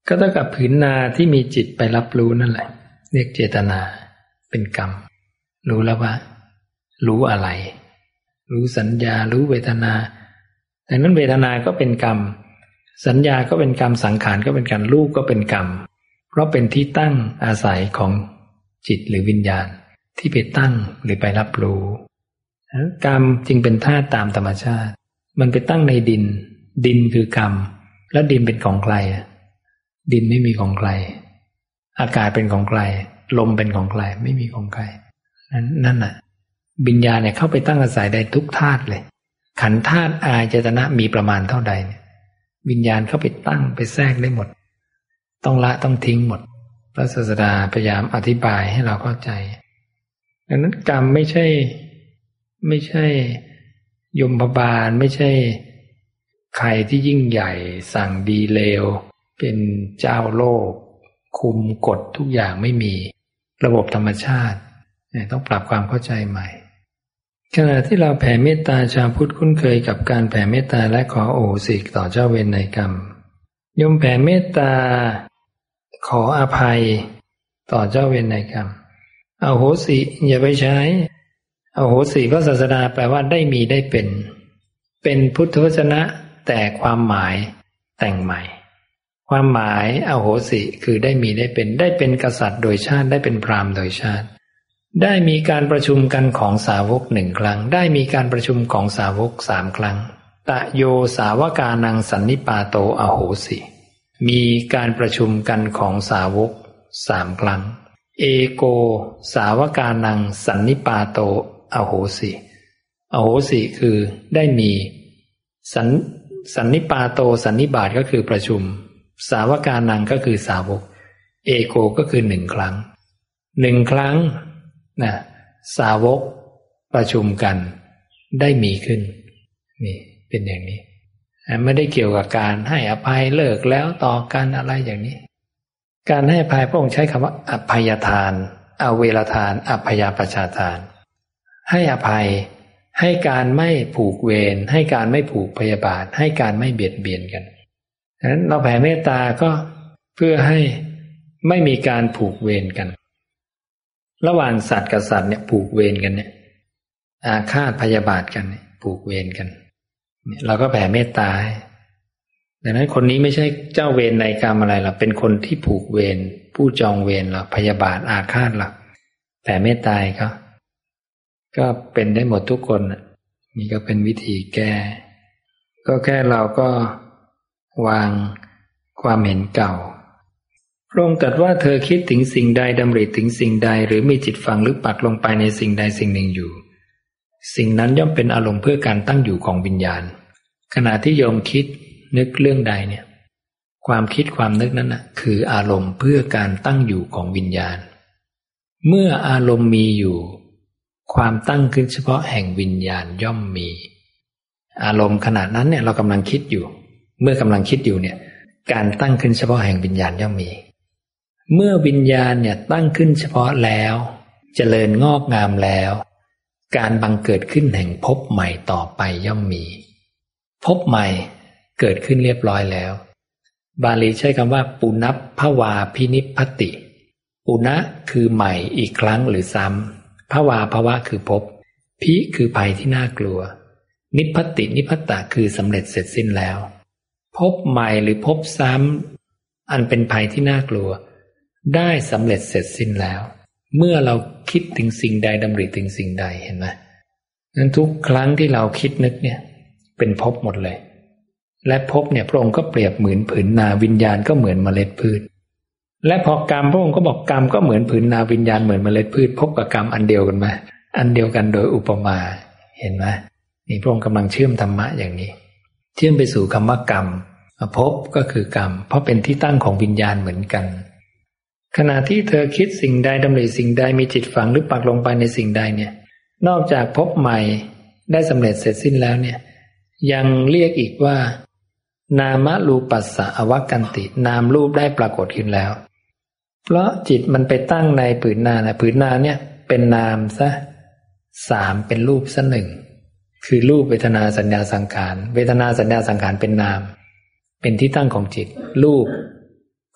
ก็เท่ากับผืนนาที่มีจิตไปรับรู้นั่นแหละเรียกเจตนาเป็นกรรมรู้แล้วว่ารู้อะไรรู้สัญญารู้เวทนาดังนั้นเวทนาก็เป็นกรรมสัญญาก็เป็นกรรมสังขารก็เป็นกรรมรูปก็เป็นกรรมเพราะเป็นที่ตั้งอาศัยของจิตหรือวิญญาณที่ไปตั้งหรือไปรับรู้กรรมจึงเป็นธาตุตามธรรมชาติมันไปตั้งในดินดินคือกรรมแล้วดินเป็นของใครดินไม่มีของใครอากาศเป็นของใครลมเป็นของใครไม่มีของใครนั่นนั่นน่ะวิญญาณเนี่ยเข้าไปตั้งอาศัยได้ทุกธาตุเลยขันธ์ธาตุอายตนะมีประมาณเท่าใดเนี่ยวิญญาณเข้าไปตั้งไปแทรกได้หมดต้องละต้องทิ้งหมดพระศาสดาพยายามอธิบายให้เราเข้าใจดังนั้นกรรมไม่ใช่ไม่ใช่ยมบาลไม่ใช่ใครที่ยิ่งใหญ่สั่งดีเลวเป็นเจ้าโลกคุมกฎทุกอย่างไม่มีระบบธรรมชาติต้องปรับความเข้าใจใหม่ขณะที่เราแผ่เมตตาชาวพุทธคุ้นเคยกับการแผ่เมตตาและขอโอโหสิต่อเจ้าเวรในกรรมยมแผ่เมตตาขออภัยต่อเจ้าเวรในกรรมอโหสิอย่าไปใช้อโหสิพระศาสดาแปลว่าได้มีได้เป็นเป็นพุทธวจนะแต่ความหมายแต่งใหม่ความหมายอโหสิคือได้มีได้เป็นได้เป็นกษัตริย์โดยชาติได้เป็นพราหมณ์โดยชาติได้มีการประชุมกันของสาวกหนึ่งครั้งได้มีการประชุมของสาวกสามครั้งตะโยสาวกานังสันนิปาโตอโหสิมีการประชุมกันของสาวกสามครั้งเอโกสาวกานังสันนิปาโตอโหสิอโหสิคือได้มีสันสันนิปาโตสันนิบาตก็คือประชุมสาวกานังก็คือสาวกเอโกก็คือหนึ่งครั้งหนึ่งครั้งนะสาวกประชุมกันได้มีขึ้นนี่เป็นอย่างนี้ไม่ได้เกี่ยวกับการให้อภัยเลิกแล้วต่อกันอะไรอย่างนี้การให้อภัยพระองค์ใช้คำว่าอภัยทานอเวรทานอภัยปชาทานให้อภัยให้การไม่ผูกเวรให้การไม่ผูกพยาบาทให้การไม่เบียดเบียนกันฉะนั้นเราแผ่เมตตาก็เพื่อให้ไม่มีการผูกเวรกันระหว่างสัตว์กับสัตว์เนี่ยผูกเวรกันเนี่ยอาฆาตพยาบาทกันเนี่ยผูกเวรกันเราก็แผ่เมตตาให้ดังนั้นคนนี้ไม่ใช่เจ้าเวรในกรรมอะไรหรอกเป็นคนที่ผูกเวรผู้จองเวรหรอกพยาบาทอาฆาตหรอกแผ่เมตตาเขาก็เป็นได้หมดทุกคนนี่ก็เป็นวิธีแก้ก็แค่เราก็วางความเห็นเก่าพระองค์ตรัสว่าเธอคิดถึงสิ่งใดดำริถึงสิ่งใดหรือมีจิตฝังลึกปักลงไปในสิ่งใดสิ่งหนึ่งอยู่สิ่งนั้นย่อมเป็นอารมณ์เพื่อการตั้งอยู่ของวิญญาณขณะที่โยมคิดนึกเรื่องใดเนี่ยความคิดความนึกนั้นนะคืออารมณ์เพื่อการตั้งอยู่ของวิญญาณเมื่ออารมณ์มีอยู่ความตั้งขึ้นเฉพาะแห่งวิญญาณย่อมมีอารมณ์ขณะนั้นเนี่ยเรากำลังคิดอยู่เมื่อกำลังคิดอยู่เนี่ยการตั้งขึ้นเฉพาะแห่งวิญญาณย่อมมีเมื่อวิญญาณเนี่ยตั้งขึ้นเฉพาะแล้วเจริญงอกงามแล้วการบังเกิดขึ้นแห่งภพใหม่ต่อไปย่อมมีภพใหม่เกิดขึ้นเรียบร้อยแล้วบาลีใช้คำว่าปุณพภวาพินิพพติปุณะคือใหม่อีกครั้งหรือซ้ำภวาภวะคือภพพิคือภัยที่น่ากลัวนิพพตินิพพตะคือสำเร็จเสร็จสิ้นแล้วภพใหม่หรือภพซ้ำอันเป็นภัยที่น่ากลัวได้สำเร็จเสร็จสิ้นแล้วเมื่อเราคิดถึงสิ่งใดดำริถึงสิ่งใดเห็นไหมนั้นทุกครั้งที่เราคิดนึกเนี่ยเป็นภพหมดเลยและภพเนี่ยพระองค์ก็เปรียบเหมือนผืนนาวิญญาณก็เหมือนเมล็ดพืชและพอกรรมพระองค์ก็บอกกรรมก็เหมือนผืนนาวิญญาณเหมือนเมล็ดพืชภพกับกรรมอันเดียวกันไหมอันเดียวกันโดยอุปมาเห็นไหมนี่พระองค์กำลังเชื่อมธรรมะอย่างนี้เชื่อมไปสู่คำว่ากรรมภพก็คือกรรมเพราะเป็นที่ตั้งของวิญญาณเหมือนกันขณะที่เธอคิดสิ่งใดดำริสิ่งใดมีจิตฝังหรือปักลงไปในสิ่งใดเนี่ยนอกจากภพใหม่ได้สำเร็จเสร็จสิ้นแล้วเนี่ยยังเรียกอีกว่านามรูปัสสะอวกันตินามรูปได้ปรากฏขึ้นแล้วเพราะจิตมันไปตั้งในผืนนานะผืนนาเนี่ยเป็นนามซะสามเป็นรูปซะหนึ่งคือรูปเวทนาสัญญาสังขารเวทนาสัญญาสังขารเป็นนามเป็นที่ตั้งของจิตรูป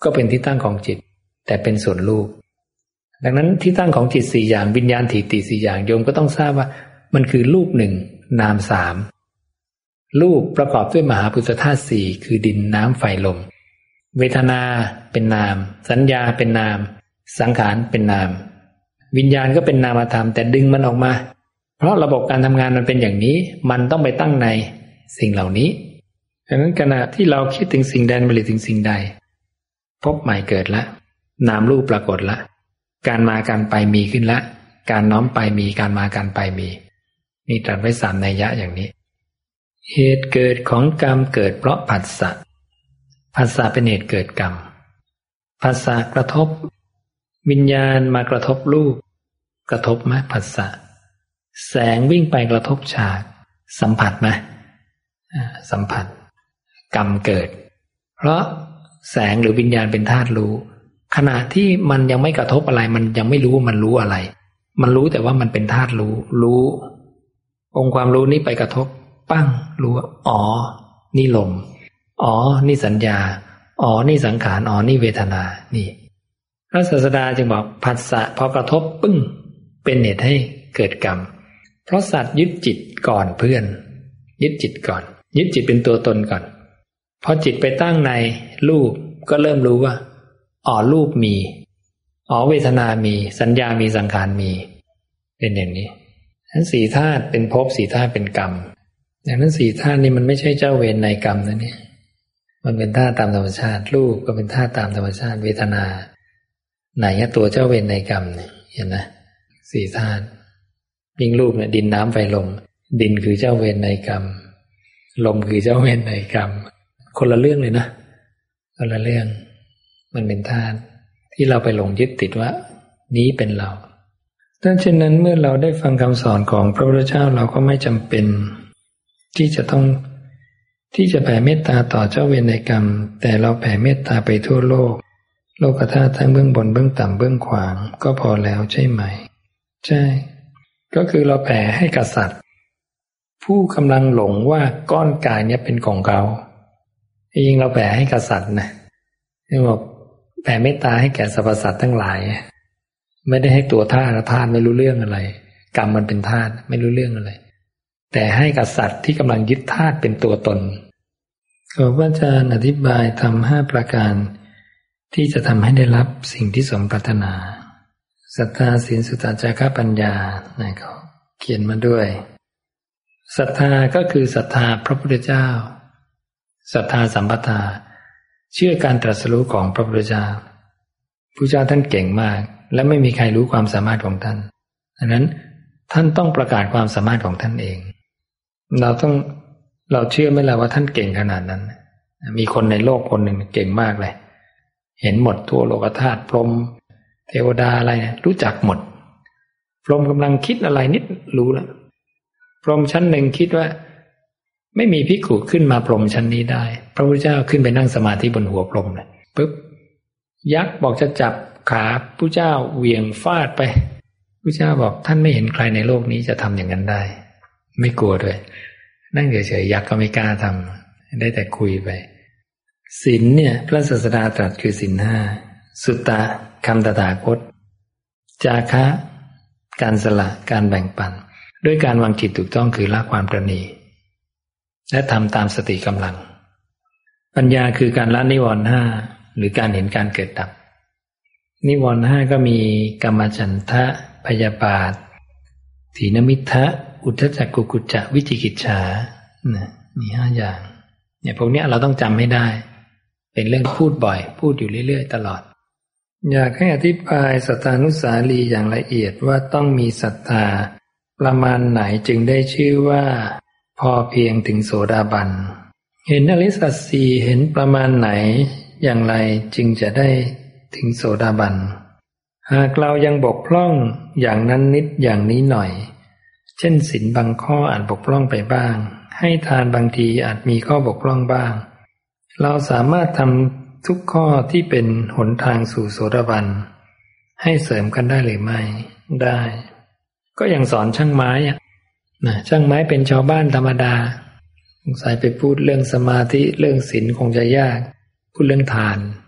ก็เป็นที่ตั้งของจิตแต่เป็นส่วนรูปดังนั้นที่ตั้งของจิตสี่อย่างวิญญาณถีติสี่อย่างโยมก็ต้องทราบว่ามันคือรูปหนึ่งนามสามรูปประกอบด้วยมหาพุทธธาตุสี่คือดินน้ำไฟลมเวทนาเป็นนามสัญญาเป็นนามสังขารเป็นนามวิญญาณก็เป็นนามธรรมแต่ดึงมันออกมาเพราะระบบการทำงานมันเป็นอย่างนี้มันต้องไปตั้งในสิ่งเหล่านี้ดังนั้นขณะที่เราคิดถึงสิ่งใดผลิตถึงสิ่งใดพบใหม่เกิดละนามรูปปรากฏละการมาการไปมีขึ้นละการน้อมไปมีการมาการไปมีนี่ตรัสไว้สามนัยยะอย่างนี้เหตุเกิดของกรรมเกิดเพราะผัสสะผัสสะเป็นเหตุเกิดกรรมผัสสะกระทบวิญญาณมากระทบรูปกระทบไหมผัสสะแสงวิ่งไปกระทบฉากสัมผัสไหมสัมผัสกรรมเกิดเพราะแสงหรือวิญญาณเป็นธาตุรู้ขณะที่มันยังไม่กระทบอะไรมันยังไม่รู้ว่ามันรู้อะไรมันรู้แต่ว่ามันเป็นธาตุรู้รู้องค์ความรู้นี้ไปกระทบปั้งรู้ว่าอ๋อนี่ลมอ๋อนี่สัญญาอ๋อนี่สังขารอ๋อนี่เวทนานี่พระศาสดาจึงบอกผัสสะพอกระทบปึ้งเป็นเหตุให้เกิดกรรมเพราะสัตว์ยึดจิตก่อนเพื่อนยึดจิตก่อนยึดจิตเป็นตัวตนก่อนพอจิตไปตั้งในรูปก็เริ่มรู้ว่าอ๋อรูปมีอ๋อเวทนามีสัญญามีสังขารมีเป็นอย่างนี้ทั้งสี่ธาตุเป็นภพสี่ธาตุเป็นกรรมอย่างนั้นสี่ธาตุนี้มันไม่ใช่เจ้าเวรในกรรมนะเนี่ยมันเป็นธาตุตามธรรมชาติรูปก็เป็นธาตุตามธรรมชาติเวทนาไหนตัวเจ้าเวรในกรรมเนี่ยเห็นนะสี่ธาตุยิ่งรูปเนี่ยดินน้ำไฟลมดินคือเจ้าเวรในกรรมลมคือเจ้าเวรในกรรมคนละเรื่องเลยนะคนละเรื่องมันเป็นธาตุที่เราไปหลงยึดติดว่านี้เป็นเราดังนั้นเมื่อเราได้ฟังคำสอนของพระพุทธเจ้าเราก็ไม่จำเป็นที่จะต้องที่จะแผ่เมตตาต่อเจ้าเวรในกรรมแต่เราแผ่เมตตาไปทั่วโลกโลกธาตุทั้งเบื้องบนเบื้องต่ำเบื้องขวางก็พอแล้วใช่ไหมใช่ก็คือเราแผ่ให้กษัตริย์ผู้กำลังหลงว่าก้อนกายนี้เป็นของเขาจริงเราแผ่ให้กษัตริย์นะที่บอกแผ่เมตตาให้แก่สรรพสัตว์ทั้งหลายไม่ได้ให้ตัวธาตุธาตุไม่รู้เรื่องอะไรกรรมมันเป็นธาตุไม่รู้เรื่องอะไรแต่ให้กับสัตว์ที่กำลังยึดธาตุเป็นตัวตนขอพระอาจารย์อธิบายทำห้าประการที่จะทำให้ได้รับสิ่งที่สมปรารถนาศรัทธาศีลสุตตะจาคะปัญญานะเขาเขียนมาด้วยศรัทธาก็คือศรัทธาพระพุทธเจ้าศรัทธาสัมปทาเชื่อการตรัสรู้ของพระพุทธเจ้าพระเจ้าท่านเก่งมากและไม่มีใครรู้ความสามารถของท่านดังนั้นท่านต้องประกาศความสามารถของท่านเองเราต้องเราเชื่อไหมล่ะว่าท่านเก่งขนาดนั้นมีคนในโลกคนหนึ่งเก่งมากเลยเห็นหมดทั่วโลกธาตุพรหมเทวดาอะไรรู้จักหมดพรหมกำลังคิดอะไรนิดรู้แล้วพรหมชั้นหนึ่งคิดว่าไม่มีภิกขุขึ้นมาพรหมชั้นนี้ได้พระพุทธเจ้าขึ้นไปนั่งสมาธิบนหัวพรหมเลยปึ๊บยักษ์บอกจะจับขาพระเจ้าเหวี่ยงฟาดไปพระเจ้าบอกท่านไม่เห็นใครในโลกนี้จะทำอย่างนั้นได้ไม่กลัวด้วยนั่งเฉยๆยักษ์ก็ไม่กล้าทำได้แต่คุยไปศีลเนี่ยพระศาสดาตรัสคือศีลห้าสุตตะคำตถาคตจาคะการสละการแบ่งปันด้วยการวางจิตถูกต้องคือละความตระหนี่และทำตามสติกำลังปัญญาคือการละนิวรณ์ห้าหรือการเห็นการเกิดดับนิวรณ์ห้าก็มีกามฉันทะพยาบาทถีนมิทธะอุทธัจจกุกุจจะวิจิกิจฉานะมีห้าอย่างเนี่ยพวกนี้เราต้องจำให้ได้เป็นเรื่องพูดบ่อยพูดอยู่เรื่อยๆตลอดอยากให้อธิบายสัทธานุสาลีอย่างละเอียดว่าต้องมีศรัทธาประมาณไหนจึงได้ชื่อว่าพอเพียงถึงโสดาบันเห็นอริยสัจสี่เห็นประมาณไหนอย่างไรจึงจะได้ถึงโสดาบันหากเรายังบกพร่องอย่างนั้นนิดอย่างนี้หน่อยเช่นศีลบางข้ออาจบกพร่องไปบ้างให้ทานบางทีอาจมีข้อบกพร่องบ้างเราสามารถทำทุกข้อที่เป็นหนทางสู่โสดาบันให้เสริมกันได้หรือไม่ได้ก็อย่างสอนช่างไม้อะนะช่างไม้เป็นชาวบ้านธรรมดาสงสัยไปพูดเรื่องสมาธิเรื่องศีลคงจะยากพูดเรื่องทาน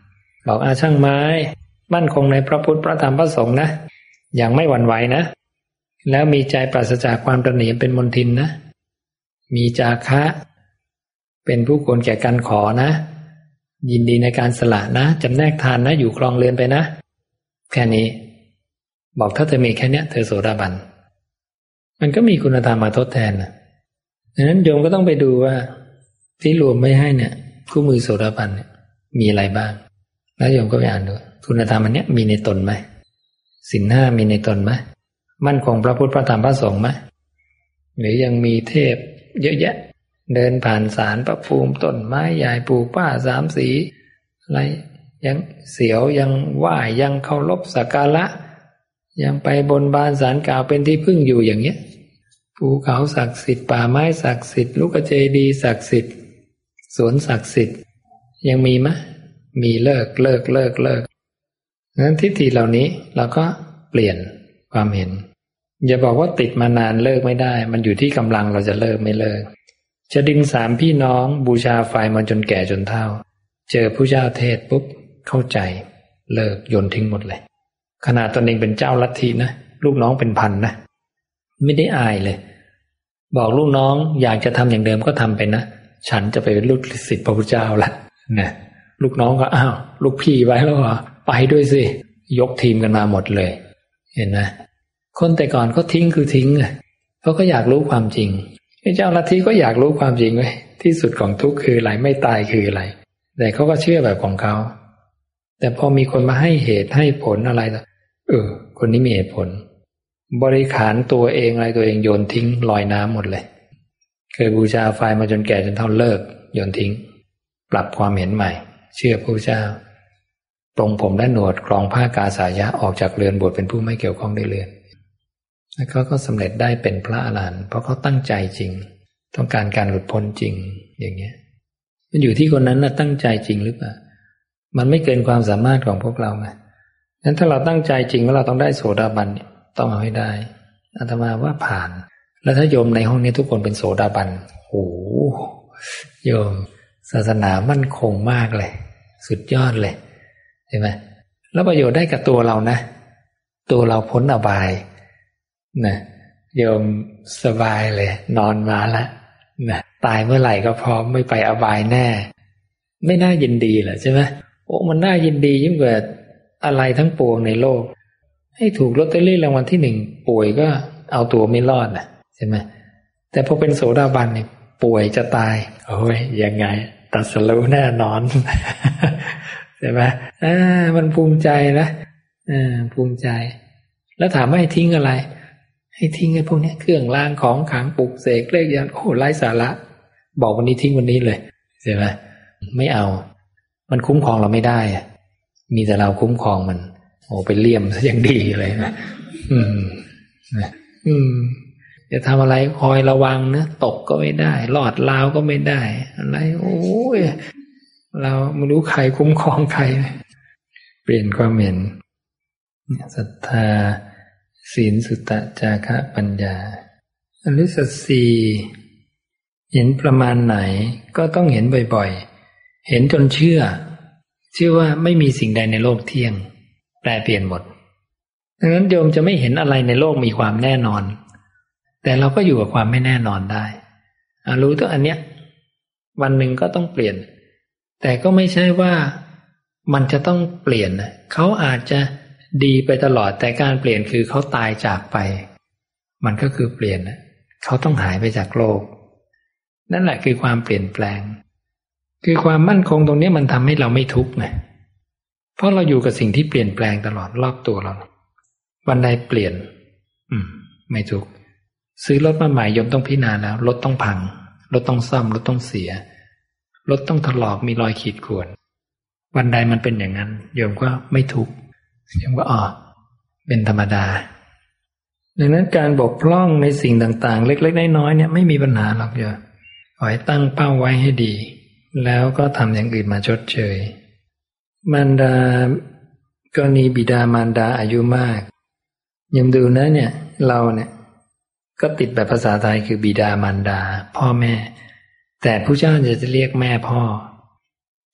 บอกอาช่างไม้มั่นคงในพระพุทธพระธรรมพระสงฆ์นะอย่างไม่หวั่นไหวนะแล้วมีใจปราศจากความตระหนี่เป็นมลทินนะมีจาคะเป็นผู้ควรแก่การขอนะยินดีในการสละนะจำแนกทานนะอยู่ครองเรือนไปนะแค่นี้บอกถ้าเธอมีแค่นี้เธอโสดาบันมันก็มีคุณธรรมมาทดแทนนะดังนั้นโยมก็ต้องไปดูว่าที่รวมไม่ให้เนี่ยคู่มือโสดาบันเนี่ยมีอะไรบ้างแล้วโยมก็ไปอ่านดูคุณธรรมอันเนี้ยมีในตนไหมศีลห้ามีในตนไหมมั่นคงพระพุทธพระธรรมพระสงฆ์ไหมหรือยังมีเทพเยอะแยะเดินผ่านศาลพระภูมิต้นไม้ใหญ่ปลูกป่าสามสีอะไรยังเสียวยังไหว้ยังเคารพสักการะยังไปบนบานศาลกล่าวเป็นที่พึ่งอยู่อย่างเงี้ยภูเขาศักดิ์สิทธิ์ป่าไม้ศักดิ์สิทธิ์ลูกเจดีย์ศักดิ์สิทธิ์สวนศักดิ์สิทธิ์ยังมีไหมมีเลิกเลิกเลิกเลิกงั้นทิฏฐิเหล่านี้เราก็เปลี่ยนความเห็นอย่าบอกว่าติดมานานเลิกไม่ได้มันอยู่ที่กำลังเราจะเลิกไม่เลิกจะดึงสามพี่น้องบูชาไฟมันจนแก่จนเฒ่าเจอผู้เจ้าเทศปุ๊บเข้าใจเลิกโยนทิ้งหมดเลยขนาดตนเองเป็นเจ้าลัทธินะลูกน้องเป็นพันนะไม่ได้อายเลยบอกลูกน้องอยากจะทำอย่างเดิมก็ทำไปนะฉันจะไปเป็นลูกศิษย์พระพุทธเจ้าละนะลูกน้องก็อ้าวลูกพี่ไว้แล้วเหรอไปด้วยสิยกทีมกันมาหมดเลยเห็นไหมคนแต่ก่อนเขาทิ้งคือทิ้งเขาก็อยากรู้ความจริงเจ้าลัทธิก็อยากรู้ความจริงไว้ที่สุดของทุกข์คืออะไรไม่ตายคืออะไรแต่เขาก็เชื่อแบบของเขาแต่พอมีคนมาให้เหตุให้ผลอะไรเออคนนี้มีเหตุผลบริขารตัวเองอะไรตัวเองโยนทิ้งลอยน้ำหมดเลยเคยบูชาไฟมาจนแก่จนเฒ่าเลิกโยนทิ้งปรับความเห็นใหม่เชื่อพระเจ้าปรงผมและหนวดครองผ้ากาสายะออกจากเรือนบวชเป็นผู้ไม่เกี่ยวข้องด้วยเรือนแล้วเขาก็สำเร็จได้เป็นพระอรหันต์เพราะเขาตั้งใจจริงต้องการการหลุดพ้นจริงอย่างเงี้ยมันอยู่ที่คนนั้นน่ะตั้งใจจริงหรือเปล่ามันไม่เกินความสามารถของพวกเราไงงั้นถ้าเราตั้งใจจริงว่าเราต้องได้โสดาบันต้องเอาให้ได้อาตมาว่าผ่านแล้วถ้าโยมในห้องนี้ทุกคนเป็นโสดาบันโอ้โยมศาสนามั่นคงมากเลยสุดยอดเลยใช่ไหมแล้วประโยชน์ได้กับตัวเรานะตัวเราพ้นอบายนะโยมสบายเลยนอนมาแล้วนะตายเมื่อไหร่ก็พร้อมไม่ไปอบายแน่ไม่น่ายินดีเหรอใช่ไหมโอ้มันน่ายินดียิ่งกว่าอะไรทั้งปวงในโลกให้ถูกลอตเตอรี่รางวัลที่หนึ่งป่วยก็เอาตัวไม่รอดนะใช่ไหมแต่พอเป็นโสดาบันเนี่ยป่วยจะตายโอ้ยยังไงตรัสรู้แน่นอนใช่ไหมอ่ามันภูมิใจนะอ่าภูมิใจแล้วถามว่าให้ทิ้งอะไรให้ทิ้งไอ้พวกนี้เครื่องรางของขลังปลุกเสกเลขยันโอ้ไร้สาระบอกวันนี้ทิ้งวันนี้เลยใช่ไหมไม่เอามันคุ้มครองเราไม่ได้อะมีแต่เราคุ้มครองมันโอ้ไปเลี่ยมซะอย่างดีเลยนะอืมนะอืมจะทำอะไรคอยระวังนะตกก็ไม่ได้รอดราวก็ไม่ได้อะไรโอ้ยเราไม่รู้ใครคุ้มครองใครเปลี่ยนความเห็นศรัทธาศีลสุตตะจาคะปัญญาอริยสัจสี่เห็นประมาณไหนก็ต้องเห็นบ่อยๆเห็นจนเชื่อเชื่อว่าไม่มีสิ่งใดในโลกเที่ยงแปรเปลี่ยนหมดดังนั้นโยมจะไม่เห็นอะไรในโลกมีความแน่นอนแต่เราก็อยู่กับความไม่แน่นอนได้รู้ตัวอันเนี้ยวันหนึ่งก็ต้องเปลี่ยนแต่ก็ไม่ใช่ว่ามันจะต้องเปลี่ยนเขาอาจจะดีไปตลอดแต่การเปลี่ยนคือเขาตายจากไปมันก็คือเปลี่ยนเขาต้องหายไปจากโลกนั่นแหละคือความเปลี่ยนแปลงคือความมั่นคงตรงนี้มันทำให้เราไม่ทุกข์ไงเพราะเราอยู่กับสิ่งที่เปลี่ยนแปลงตลอดรอบตัวเราวันใดเปลี่ยนอืมไม่ทุกข์ซื้อรถมาใหม่โยมต้องพิจารณาแล้วรถต้องพังรถต้องซ่อมรถต้องเสียรถต้องถลอกมีรอยขีดข่วนวันใดมันเป็นอย่างนั้นโยมก็ไม่ทุกข์โยมก็อ๋อเป็นธรรมดาดังนั้นการบกพร่องในสิ่งต่างๆเล็กๆน้อยๆเนี่ยไม่มีปัญหาหรอกโยมขอให้ตั้งเป้าไว้ให้ดีแล้วก็ทำอย่างอื่นมาชดเชยมารดากรณีบิดามารดาอายุมากยังดูนะเนี่ยเราเนี่ยก็ติดแบบภาษาไทยคือบิดามารดาพ่อแม่แต่ผู้เจ้าจะจะเรียกแม่พ่อ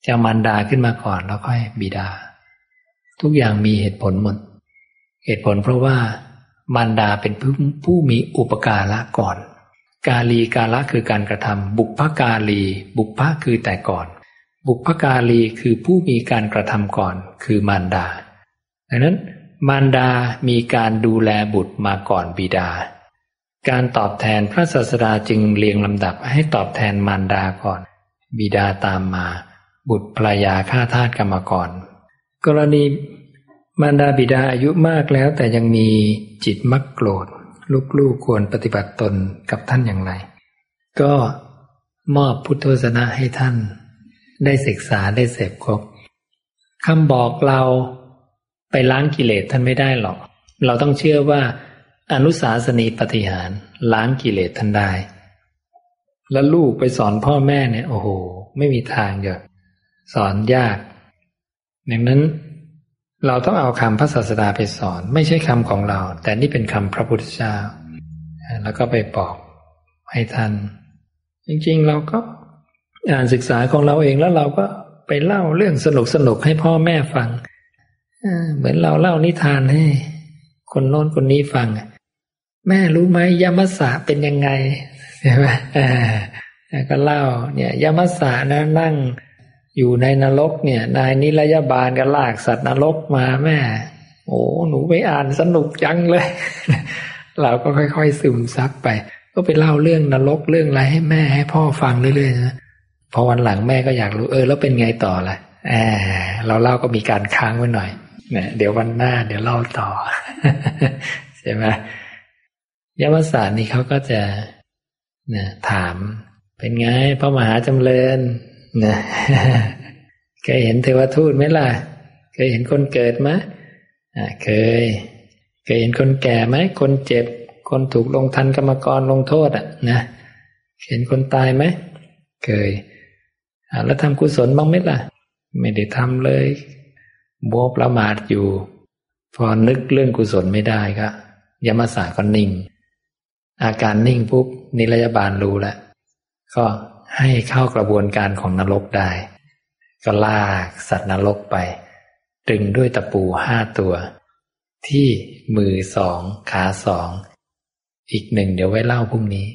จะมารดาขึ้นมาก่อนแล้วค่อยบิดาทุกอย่างมีเหตุผลหมดเหตุผลเพราะว่ามารดาเป็นผู้ผู้มีอุปการะก่อนกาลีกาละคือการกระทำบุพกาลีบุพคือแต่ก่อนบุพกาลีคือผู้มีการกระทำก่อนคือมารดาดังนั้นมารดามีการดูแลบุตรมาก่อนบิดาการตอบแทนพระศาสดาจึงเรียงลำดับให้ตอบแทนมารดาก่อนบิดาตามมาบุตรภรรยาฆ่าทาสกรรมกรกรณีมารดาบิดาอายุมากแล้วแต่ยังมีจิตมักโกรธลูกๆควรปฏิบัติตนกับท่านอย่างไรก็มอบพุทธวจนะให้ท่านได้ศึกษาได้เสพครบคำบอกเราไปล้างกิเลสท่านไม่ได้หรอกเราต้องเชื่อว่าอนุสาสนีปฏิหารล้างกิเลสท่านได้แล้วลูกไปสอนพ่อแม่เนี่ยโอ้โหไม่มีทางเลยสอนยากดังนั้นเราต้องเอาคำพระศาสดาไปสอนไม่ใช่คำของเราแต่นี่เป็นคำพระพุทธเจ้าแล้วก็ไปบอกให้ท่านจริงๆเราก็อ่านศึกษาของเราเองแล้วเราก็ไปเล่าเรื่องสนุกสนุกให้พ่อแม่ฟังเหมือนเราเล่านิทานให้คนโน้นคนนี้ฟังแม่รู้ไหมยมัสสะเป็นยังไงใช่ไหมก็เล่าเนี่ยยมัสสะนะนั่งอยู่ในนรกเนี่ยนายนิรยบาลก็ลากสัตว์นรกมาแม่โอ้หนูไปอ่านสนุกจังเลยเราก็ค่อยๆซึมซับไปก็ไปเล่าเรื่องนรกเรื่องอะไรให้แม่ให้พ่อฟังเรื่อยๆนะพอวันหลังแม่ก็อยากรู้เออแล้วเป็นไงต่อล่ะแอบเราเล่าก็มีการค้างไว้หน่อยเนี่ยเดี๋ยววันหน้าเดี๋ยวเล่าต่อ ใช่ไหมยมัสสะนี่เขาก็จะนะถามเป็นไงพระมหาจำเริญนะเคยเห็นเทวทูตไหมล่ะเคยเห็นคนเกิดไหมอ่าเคยเคยเห็นคนแก่ไหมคนเจ็บคนถูกลงทันกรรมกรลงโทษอ่ะนะเห็นคนตายไหมเคยอ่าแล้วทำกุศลบ้างไหมล่ะไม่ได้ทำเลยโมประมาทอยู่พอนึกเรื่องกุศลไม่ได้ก็ยมัสสะก็นิ่งอาการนิ่งปุ๊บนิรยบาลรู้แล้วก็ให้เข้ากระบวนการของนรกได้ก็ลากสัตว์นรกไปดึงด้วยตะปูห้าตัวที่มือสองขาสองอีกหนึ่งเดี๋ยวไว้เล่าพรุ่งนี้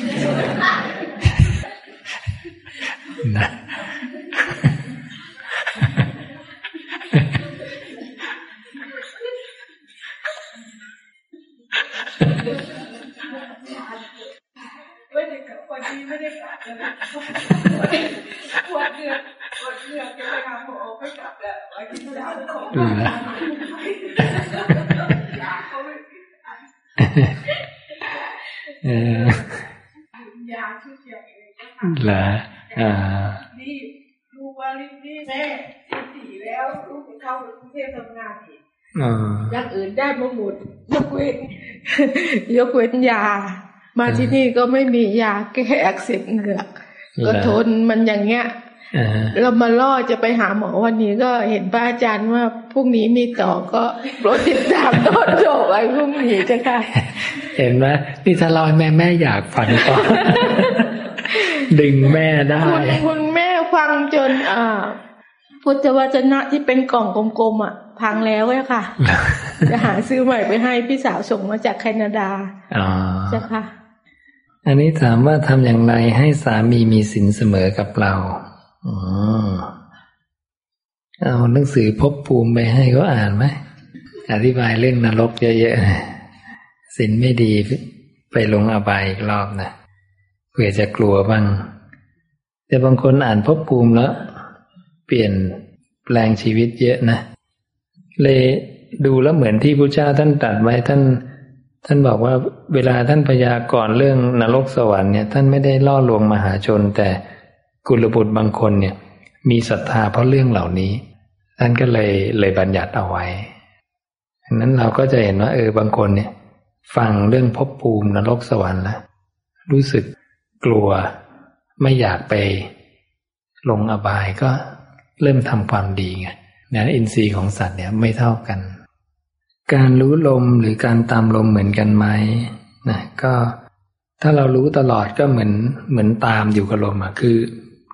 นะไม่ได้กับวันนี้ไม่ได้กลับแล้ววันเดือนวันเดือนจะไปทำหมอไม่กลับแล้ววันที่สามของยาเขาไม่ติดอันยาชื่อเสียงเองนะคะเหรออ่านี่ลูกว่านี่แม่สี่แล้วลูกเข้ากรุงเทพทำงานอีกอย่างอื่นได้มาหมดยกเว้นยกเว้นยามาที่นี่ก็ไม่มียาแก้อักเสบเหงือกก็ทนมันอย่างเงี้ยเรามาล่อจะไปหาหมอวันนี้ก็เห็นพระอาจารย์ว่าพรุ่งนี้มีต่อก็โปรดติดตามต้นโจกไอ้พรุ่งนี้จ้ะค่ะเห็นไหมนี่ถ้าเราแม่แม่อยากฟังต่อ ดึงแม่ได้คุณแม่ฟังจนอ่าพุทธวจนะที่เป็นกล่องกลมๆอ่ะพังแล้วเลยค่ะ จะหาซื้อใหม่ไปให้พี่สาวส่งมาจากแคนาดาอ๋อจ้ะค่ะอันนี้ถามว่าทำอย่างไรให้สามีมีศีลเสมอกับเราอ๋อเอาหนังสือภพภูมิไปให้เขาอ่านไหมอธิบายเรื่องนรกเยอะๆศีลไม่ดีไปลงอบายอีกรอบนะเผื่อจะกลัวบ้างแต่บางคนอ่านภพภูมิแล้วเปลี่ยนแปลงชีวิตเยอะนะเลยดูแล้วเหมือนที่พระเจ้าท่านตรัสไว้ท่านท่านบอกว่าเวลาท่านพยากรณ์เรื่องนรกสวรรค์เนี่ยท่านไม่ได้ล่อลวงมหาชนแต่กุลบุตรบางคนเนี่ยมีศรัทธาเพราะเรื่องเหล่านี้ท่านก็เลยเลยบัญญัติเอาไว้ดังนั้นเราก็จะเห็นว่าเออบางคนเนี่ยฟังเรื่องภพภูมินรกสวรรค์แล้วรู้สึกกลัวไม่อยากไปลงอบายก็เริ่มทำความดีไงนะอินทรีย์ของสัตว์เนี่ยไม่เท่ากันการรู้ลมหรือการตามลมเหมือนกันไหมนะก็ถ้าเรารู้ตลอดก็เหมือนเหมือนตามอยู่กับลมอ่ะคือ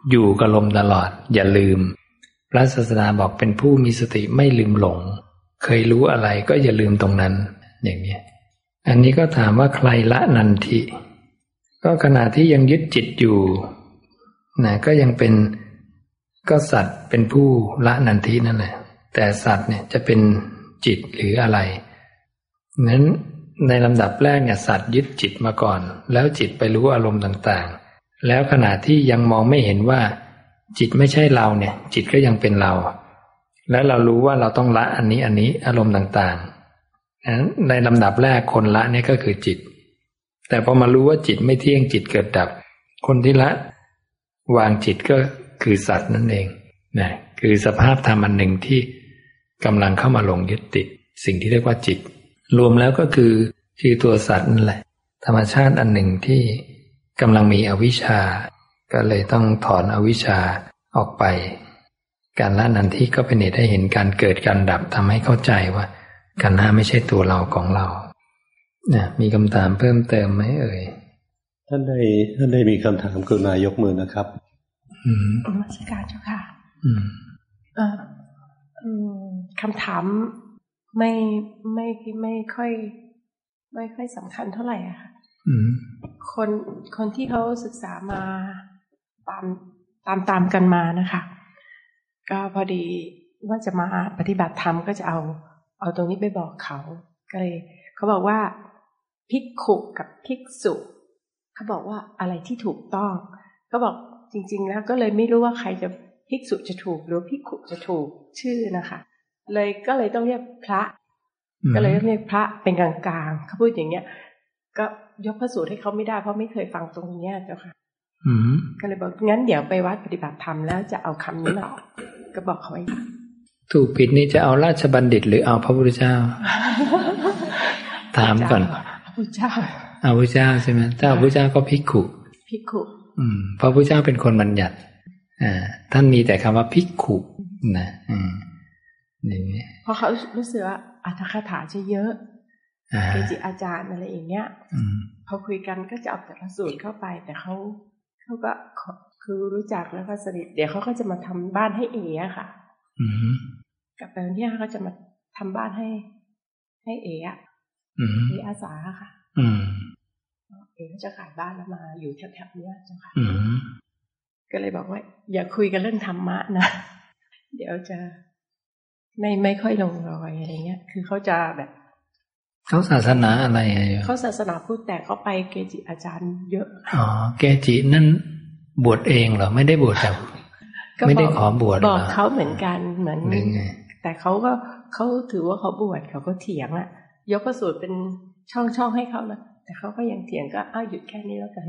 อยู่กับลมตลอดอย่าลืมพระศาสดาบอกเป็นผู้มีสติไม่ลืมหลงเคยรู้อะไรก็อย่าลืมตรงนั้นอย่างนี้อันนี้ก็ถามว่าใครละนันทิก็ขณะที่ยังยึดจิตอยู่นะก็ยังเป็นก็สัตว์เป็นผู้ละนันทินั่นแหละแต่สัตว์เนี่ยจะเป็นจิตหรืออะไรนั้นในลำดับแรกเนี่ยสัตว์ยึดจิตมาก่อนแล้วจิตไปรู้อารมณ์ต่างๆแล้วขณะที่ยังมองไม่เห็นว่าจิตไม่ใช่เราเนี่ยจิตก็ยังเป็นเราแล้วเรารู้ว่าเราต้องละอันนี้อันนี้อารมณ์ต่างๆนั้นในลำดับแรกคนละเนี่ยก็คือจิตแต่พอมารู้ว่าจิตไม่เที่ยงจิตเกิดดับคนที่ละวางจิตก็คือสัตว์นั่นเองนะคือสภาพธรรมอันหนึ่งที่กำลังเข้ามาหลงยึดติดสิ่งที่เรียกว่าจิตรวมแล้วก็คือคือตัวสัตว์นั่นแหละธรรมชาติอันหนึ่งที่กำลังมีอวิชชาก็เลยต้องถอนอวิชชาออกไปการละนันทิก็เป็นเหตุให้เห็นการเกิดการดับทำให้เข้าใจว่าขันธ์ห้าไม่ใช่ตัวเราของเราเนี่ยมีคำถามเพิ่มเติมไหมเอ่ยท่านได้ท่านได้มีคำถามกรุณายกมือนะครับอืมนมัสการเจ้าค่ะอืมเอ่ออืมคำถามไม่ไม่ไม่ค่อยไม่ค่อยสำคัญเท่าไหร่อะค่ะคนคนที่เขาศึกษามาตามตามตามกันมานะคะก็พอดีว่าจะมาปฏิบัติธรรมก็จะเอาเอาตรงนี้ไปบอกเขาก็เลยเขาบอกว่าภิกขุกับภิกษุเขาบอกว่าอะไรที่ถูกต้องเขาบอกจริงๆแล้วก็เลยไม่รู้ว่าใครจะภิกษุจะถูกหรือภิกขุจะถูกชื่อนะคะเลยก็เลยต้องเรียกพระก็เลยเรียกพระเป็นกลางๆเขาพูดอย่างเงี้ยก็ยกพระสูตรให้เขาไม่ได้เพราะไม่เคยฟังตรงนี้เจ้าค่ะก็เลยบอกงั้นเดี๋ยวไปวัดปฏิบัติธรรมแล้วจะเอาคำนี้มาก็บอกเขาไว้ถูกผิดนี่จะเอาราชบัณฑิตหรือเอาพระพุทธเจ้าถามก่อนพระพุทธเจ้าเอาพระพุทธเจ้าใช่ไหมถ้าพระพุทธเจ้าก็ภิกขุภิกขุอืมพระพุทธเจ้าเป็นคนบัญญัติอ่าท่านมีแต่คำว่าภิกขุนะอืมอย่างนี้เพราะเขารู้สึกว่าอรรถคาถาจะเยอะเกจิอาจารย์อะไรอย่างเงี้ยพอคุยกันก็จะเอาแต่ละสูตรเข้าไปแต่เขาเขาก็คือรู้จักแล้วก็สนิทเดี๋ยวเขาก็จะมาทำบ้านให้เอ๋อะค่ะกับไปวันที่ห้าเขาจะมาทำบ้านให้ให้เอ๋อะเอ๋อาสาค่ะเอ๋ก็จะขายบ้านแล้วมาอยู่แถวๆนี้เจ้าค่ะก็เลยบอกว่าอย่าคุยกันเรื่องธรรมะนะเดี๋ยวจะไม่ไม่ค่อยลงรอยอะไรเงี้ยคือเขาจะแบบเขาศาสนาอะไรเขาศาสนาพุทธแต่เขาไปเกจิอาจารย์เยอะอ๋อเกจินั่นบวชเองเหรอไม่ได้บวชแบบไม่ได้ขอบวชบอกเขาเหมือนกันเหมือนแต่เขาก็เขาถือว่าเขาบวชเขาก็เถียงอ่ะยกพระสูตรเป็นช่องช่องให้เขานะแต่เขาก็ยังเถียงก็อ้าวหยุดแค่นี้แล้วกัน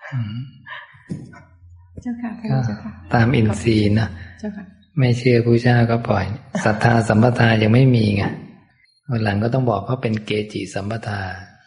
เจ้าค่ะเจ้าค่ะตามอินทรีย์นะเจ้าค่ะไม่เชื่อพระเจ้าก็ปล่อยศรัทธาสัมปทายังไม่มีไงวันหลังก็ต้องบอกเขาเป็นเกจิสัมปทา